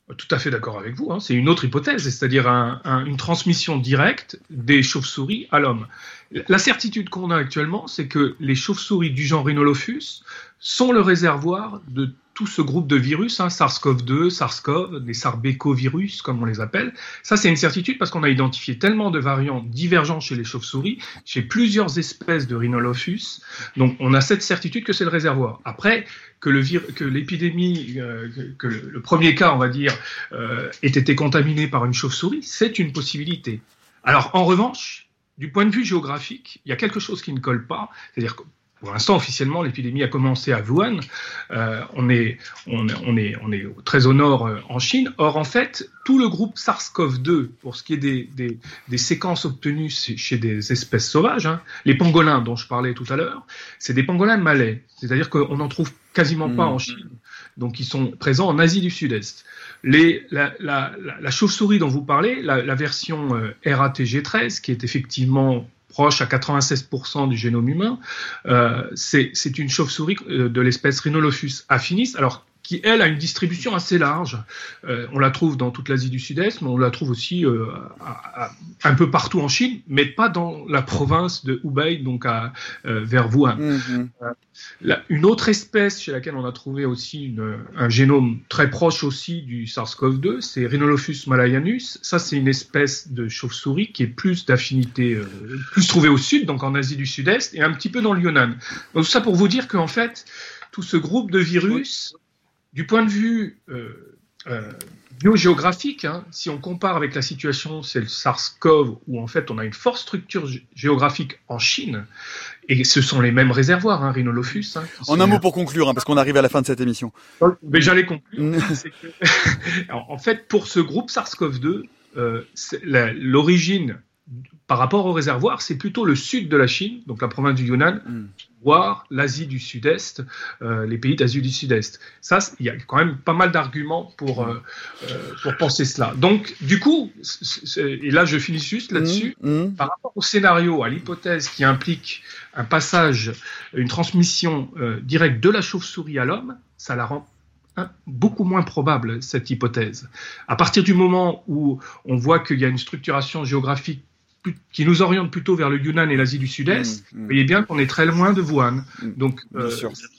Tout à fait d'accord avec vous. Hein. C'est une autre hypothèse, c'est-à-dire un, un, une transmission directe des chauves-souris à l'homme. La certitude qu'on a actuellement, c'est que les chauves-souris du genre Rhinolophus sont le réservoir de tout ce groupe de virus, hein, SARS-CoV deux, SARS-CoV, les sarbecovirus, comme on les appelle. Ça, c'est une certitude parce qu'on a identifié tellement de variants divergents chez les chauves-souris, chez plusieurs espèces de Rhinolophus. Donc, on a cette certitude que c'est le réservoir. Après, que, le vir- que l'épidémie, euh, que, que le, le premier cas, on va dire, euh, ait été contaminé par une chauve-souris, c'est une possibilité. Alors, en revanche, du point de vue géographique, il y a quelque chose qui ne colle pas, c'est-à-dire que pour l'instant, officiellement, l'épidémie a commencé à Wuhan. Euh, on est, on, on est, on est très au nord euh, en Chine. Or, en fait, tout le groupe SARS-CoV deux, pour ce qui est des, des, des séquences obtenues chez des espèces sauvages, hein, les pangolins dont je parlais tout à l'heure, c'est des pangolins malais. C'est-à-dire qu'on n'en trouve quasiment pas mmh. en Chine. Donc, ils sont présents en Asie du Sud-Est. Les, la, la, la, la chauve-souris dont vous parlez, la, la version euh, R A T G treize, qui est effectivement proche à quatre-vingt-seize pour cent du génome humain, euh, c'est, c'est une chauve-souris de l'espèce Rhinolophus affinis, alors qui, elle, a une distribution assez large. Euh, on la trouve dans toute l'Asie du Sud-Est, mais on la trouve aussi euh, à, à, un peu partout en Chine, mais pas dans la province de Hubei, donc à, euh, vers Wuhan. Mm-hmm. Euh, la, une autre espèce chez laquelle on a trouvé aussi une, un génome très proche aussi du SARS-CoV deux, c'est Rhinolophus malayanus. Ça, c'est une espèce de chauve-souris qui est plus d'affinité, euh, plus trouvée au sud, donc en Asie du Sud-Est, et un petit peu dans le Yunnan. Donc ça pour vous dire qu'en fait, tout ce groupe de virus, du point de vue euh, euh, biogéographique, hein, si on compare avec la situation, c'est le SARS-CoV, où en fait on a une forte structure g- géographique en Chine, et ce sont les mêmes réservoirs, hein, Rhinolophus. Hein, en un mot pour conclure, hein, parce qu'on arrive à la fin de cette émission. Mais j'allais conclure. c'est que, alors, en fait, pour ce groupe SARS-CoV deux, euh, c'est la, l'origine par rapport au réservoir, c'est plutôt le sud de la Chine, donc la province du Yunnan, mm. voire l'Asie du Sud-Est, euh, les pays d'Asie du Sud-Est. Ça, il y a quand même pas mal d'arguments pour, euh, euh, pour penser cela. Donc, du coup, c'est, c'est, et là je finis juste là-dessus, mmh, mmh. par rapport au scénario, à l'hypothèse qui implique un passage, une transmission euh, directe de la chauve-souris à l'homme, ça la rend hein, beaucoup moins probable, cette hypothèse. À partir du moment où on voit qu'il y a une structuration géographique qui nous oriente plutôt vers le Yunnan et l'Asie du Sud-Est, mmh, mmh. vous voyez bien qu'on est très loin de Wuhan. Mmh. Donc, euh,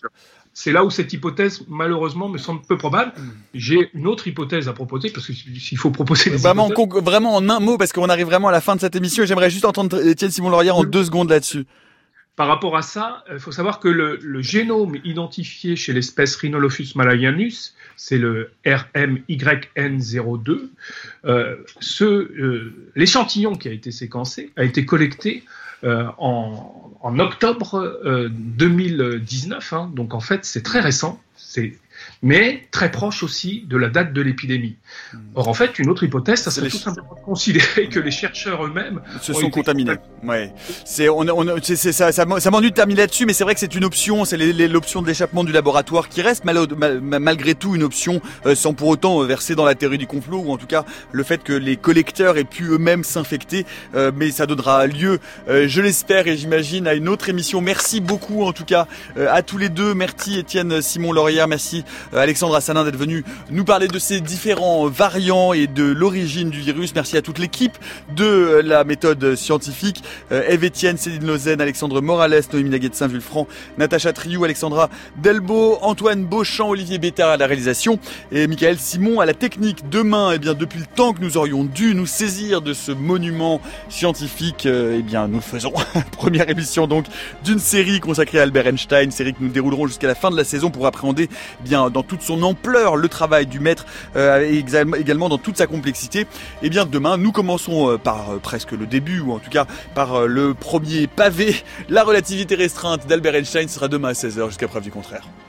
c'est là où cette hypothèse, malheureusement, me semble peu probable. Mmh. J'ai une autre hypothèse à proposer, parce que s'il faut proposer des vraiment, hypothèses... En, vraiment en un mot, parce qu'on arrive vraiment à la fin de cette émission, et j'aimerais juste entendre Étienne Simon-Laurière en mmh. deux secondes là-dessus. Par rapport à ça, il faut savoir que le, le génome identifié chez l'espèce Rhinolophus malayanus, c'est le R M Y N zéro deux. Euh, ce, euh, l'échantillon qui a été séquencé a été collecté euh, en, en octobre euh, deux mille dix-neuf. Hein, donc en fait, c'est très récent. C'est mais très proche aussi de la date de l'épidémie. Or, en fait, une autre hypothèse, ça serait les... tout simplement de considérer que les chercheurs eux-mêmes se sont contaminés. Ouais. C'est, on, on, c'est, c'est, ça, ça, ça m'ennuie de terminer là-dessus, mais c'est vrai que c'est une option, c'est les, les, l'option de l'échappement du laboratoire qui reste mal, mal, malgré tout une option, euh, sans pour autant verser dans la théorie du complot, ou en tout cas le fait que les collecteurs aient pu eux-mêmes s'infecter, euh, mais ça donnera lieu, euh, je l'espère et j'imagine, à une autre émission. Merci beaucoup en tout cas euh, à tous les deux. Merci Étienne Simon-Laurière, merci Alexandre Assanin d'être venu nous parler de ces différents variants et de l'origine du virus. Merci à toute l'équipe de la méthode scientifique. Eve Etienne, Céline Lausanne, Alexandre Morales, Noémie Naguet de Saint-Vulfranc, Natacha Triou, Alexandra Delbo, Antoine Beauchamp, Olivier Bétard à la réalisation et Michael Simon à la technique. Demain, eh bien, depuis le temps que nous aurions dû nous saisir de ce monument scientifique, eh bien, nous le faisons. Première émission donc d'une série consacrée à Albert Einstein, série que nous déroulerons jusqu'à la fin de la saison pour appréhender eh bien dans toute son ampleur le travail du maître euh, et également dans toute sa complexité. Et bien demain nous commençons euh, par euh, presque le début, ou en tout cas par euh, le premier pavé. La relativité restreinte d'Albert Einstein sera demain à seize heures jusqu'à preuve du contraire.